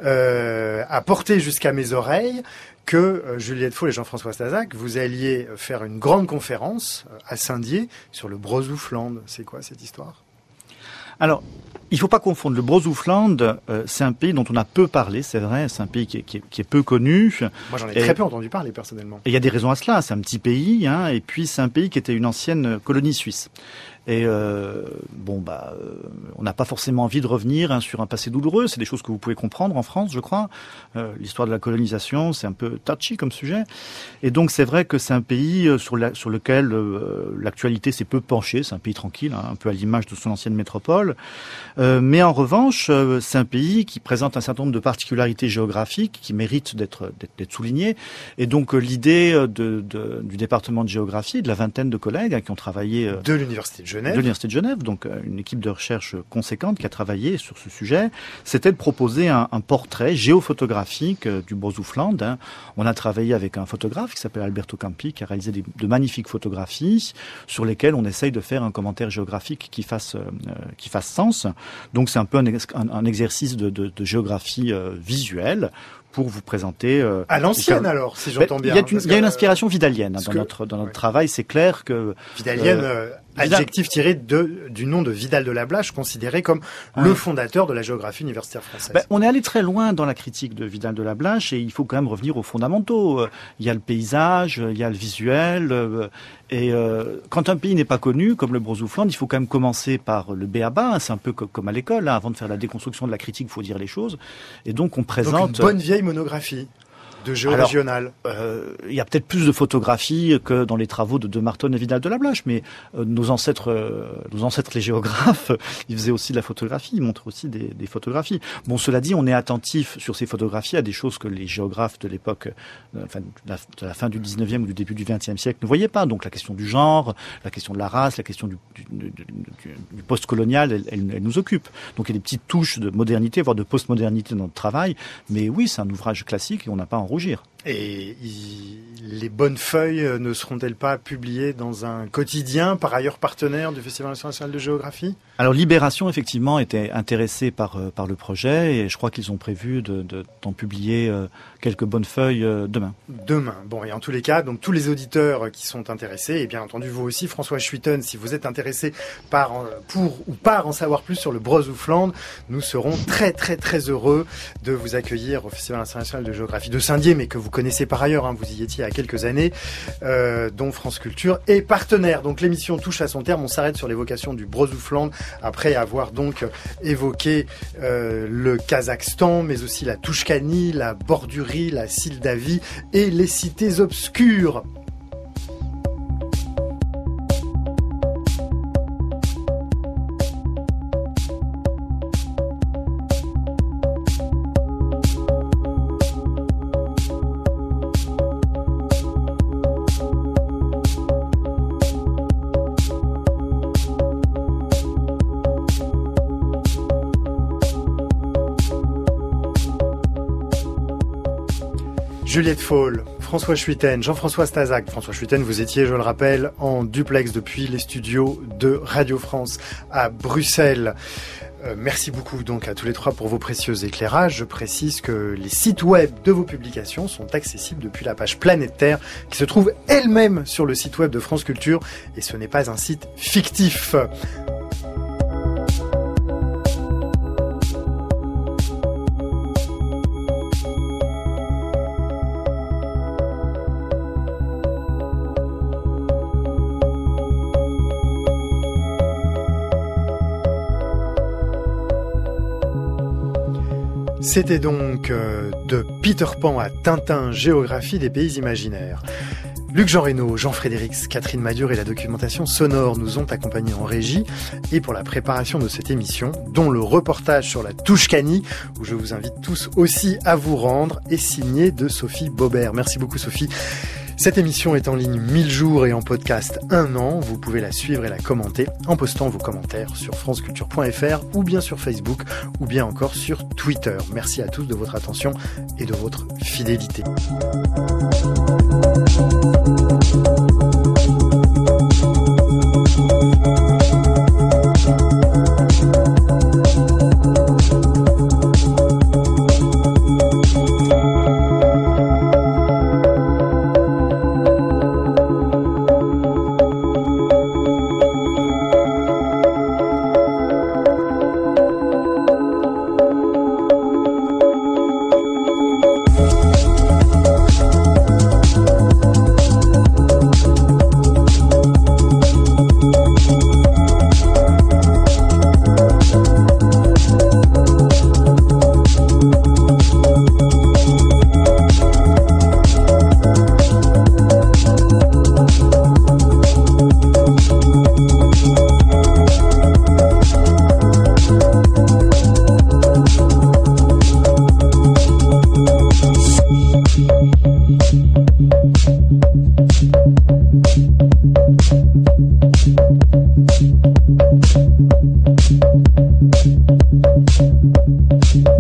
euh, a porté jusqu'à mes oreilles que euh, Juliette Faul et Jean-François Stasac, vous alliez faire une grande conférence euh, à Saint-Dié sur le Brozoufland. C'est quoi cette histoire ? Alors, il ne faut pas confondre. Le Brozoufland, euh, c'est un pays dont on a peu parlé, c'est vrai. C'est un pays qui est, qui est, qui est peu connu. Moi, j'en ai et, très peu entendu parler, personnellement. Et il y a des raisons à cela. C'est un petit pays, hein, et puis c'est un pays qui était une ancienne colonie suisse. Et euh, bon, bah, euh, on n'a pas forcément envie de revenir hein, sur un passé douloureux. C'est des choses que vous pouvez comprendre en France, je crois. Euh, l'histoire de la colonisation, c'est un peu touchy comme sujet. Et donc, c'est vrai que c'est un pays euh, sur, la, sur lequel euh, l'actualité s'est peu penchée. C'est un pays tranquille, hein, un peu à l'image de son ancienne métropole. Euh, mais en revanche, euh, c'est un pays qui présente un certain nombre de particularités géographiques qui méritent d'être, d'être, d'être soulignées. Et donc, euh, l'idée de, de, du département de géographie, de la vingtaine de collègues hein, qui ont travaillé... Euh, de l'université de Genève. de l'Université de Genève, donc une équipe de recherche conséquente qui a travaillé sur ce sujet, c'était de proposer un, un portrait géophotographique euh, du Brozoufland. Hein. On a travaillé avec un photographe qui s'appelle Alberto Campi, qui a réalisé des, de magnifiques photographies sur lesquelles on essaye de faire un commentaire géographique qui fasse, euh, qui fasse sens. Donc c'est un peu un, un, un exercice de, de, de géographie euh, visuelle pour vous présenter... Euh, à l'ancienne cas, alors, si j'entends bien. Il y a une, il y a une inspiration vidalienne hein, dans, que, notre, dans notre ouais. travail, c'est clair que... Vidalienne, euh, adjectif tiré de, du nom de Vidal de la Blache, considéré comme ouais. le fondateur de la géographie universitaire française. Ben, on est allé très loin dans la critique de Vidal de la Blache et il faut quand même revenir aux fondamentaux. Il y a le paysage, il y a le visuel... Et euh, quand un pays n'est pas connu, comme le Brozoufland, il faut quand même commencer par le b a ba. Hein, c'est un peu comme, comme à l'école. Hein, avant de faire la déconstruction de la critique, il faut dire les choses. Et donc on présente... Donc une bonne vieille monographie de géorégional. Il euh, y a peut-être plus de photographies que dans les travaux de De Martonne et Vidal de la Blache, mais euh, nos ancêtres, euh, nos ancêtres les géographes, ils faisaient aussi de la photographie, ils montrent aussi des, des photographies. Bon, cela dit, on est attentif sur ces photographies à des choses que les géographes de l'époque, euh, enfin, de la, de la fin du dix-neuvième ou du début du vingtième siècle ne voyaient pas. Donc la question du genre, la question de la race, la question du, du, du, du, du post-colonial, elle, elle, elle nous occupe. Donc il y a des petites touches de modernité, voire de post-modernité dans notre travail, mais oui, c'est un ouvrage classique et on n'a pas à en rougir. Et il, les bonnes feuilles ne seront-elles pas publiées dans un quotidien, par ailleurs partenaire du Festival international de géographie ? Alors Libération, effectivement, était intéressée par, par le projet et je crois qu'ils ont prévu de, de, d'en publier euh, quelques bonnes feuilles euh, demain. Demain. Bon, et en tous les cas, donc tous les auditeurs qui sont intéressés, et bien entendu vous aussi, François Schuiten, si vous êtes intéressé par, pour ou par en savoir plus sur le Brozoufland, nous serons très très très heureux de vous accueillir au Festival international de géographie de Saint-Dié, mais que vous connaissez par ailleurs, hein, vous y étiez il y a quelques années, euh, dont France Culture est partenaire. Donc l'émission touche à son terme, on s'arrête sur l'évocation du Brozoufland, après avoir donc évoqué euh, le Kazakhstan, mais aussi la Touchkani, la Bordurie, la Sildavie et les cités obscures. Juliette Faul, François Schuiten, Jean-François Stasac. François Schuiten, vous étiez, je le rappelle, en duplex depuis les studios de Radio France à Bruxelles. Euh, merci beaucoup donc à tous les trois pour vos précieux éclairages. Je précise que les sites web de vos publications sont accessibles depuis la page Planète Terre qui se trouve elle-même sur le site web de France Culture et ce n'est pas un site fictif. C'était donc euh, de Peter Pan à Tintin, géographie des pays imaginaires. Luc-Jean Reynaud, Jean Frédérix, Catherine Madieur et la documentation sonore nous ont accompagnés en régie et pour la préparation de cette émission, dont le reportage sur la Touchkani, où je vous invite tous aussi à vous rendre, est signé de Sophie Baubert. Merci beaucoup Sophie. Cette émission est en ligne mille jours et en podcast un an. Vous pouvez la suivre et la commenter en postant vos commentaires sur franceculture point f r ou bien sur Facebook ou bien encore sur Twitter. Merci à tous de votre attention et de votre fidélité.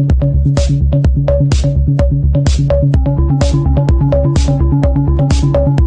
Thank you.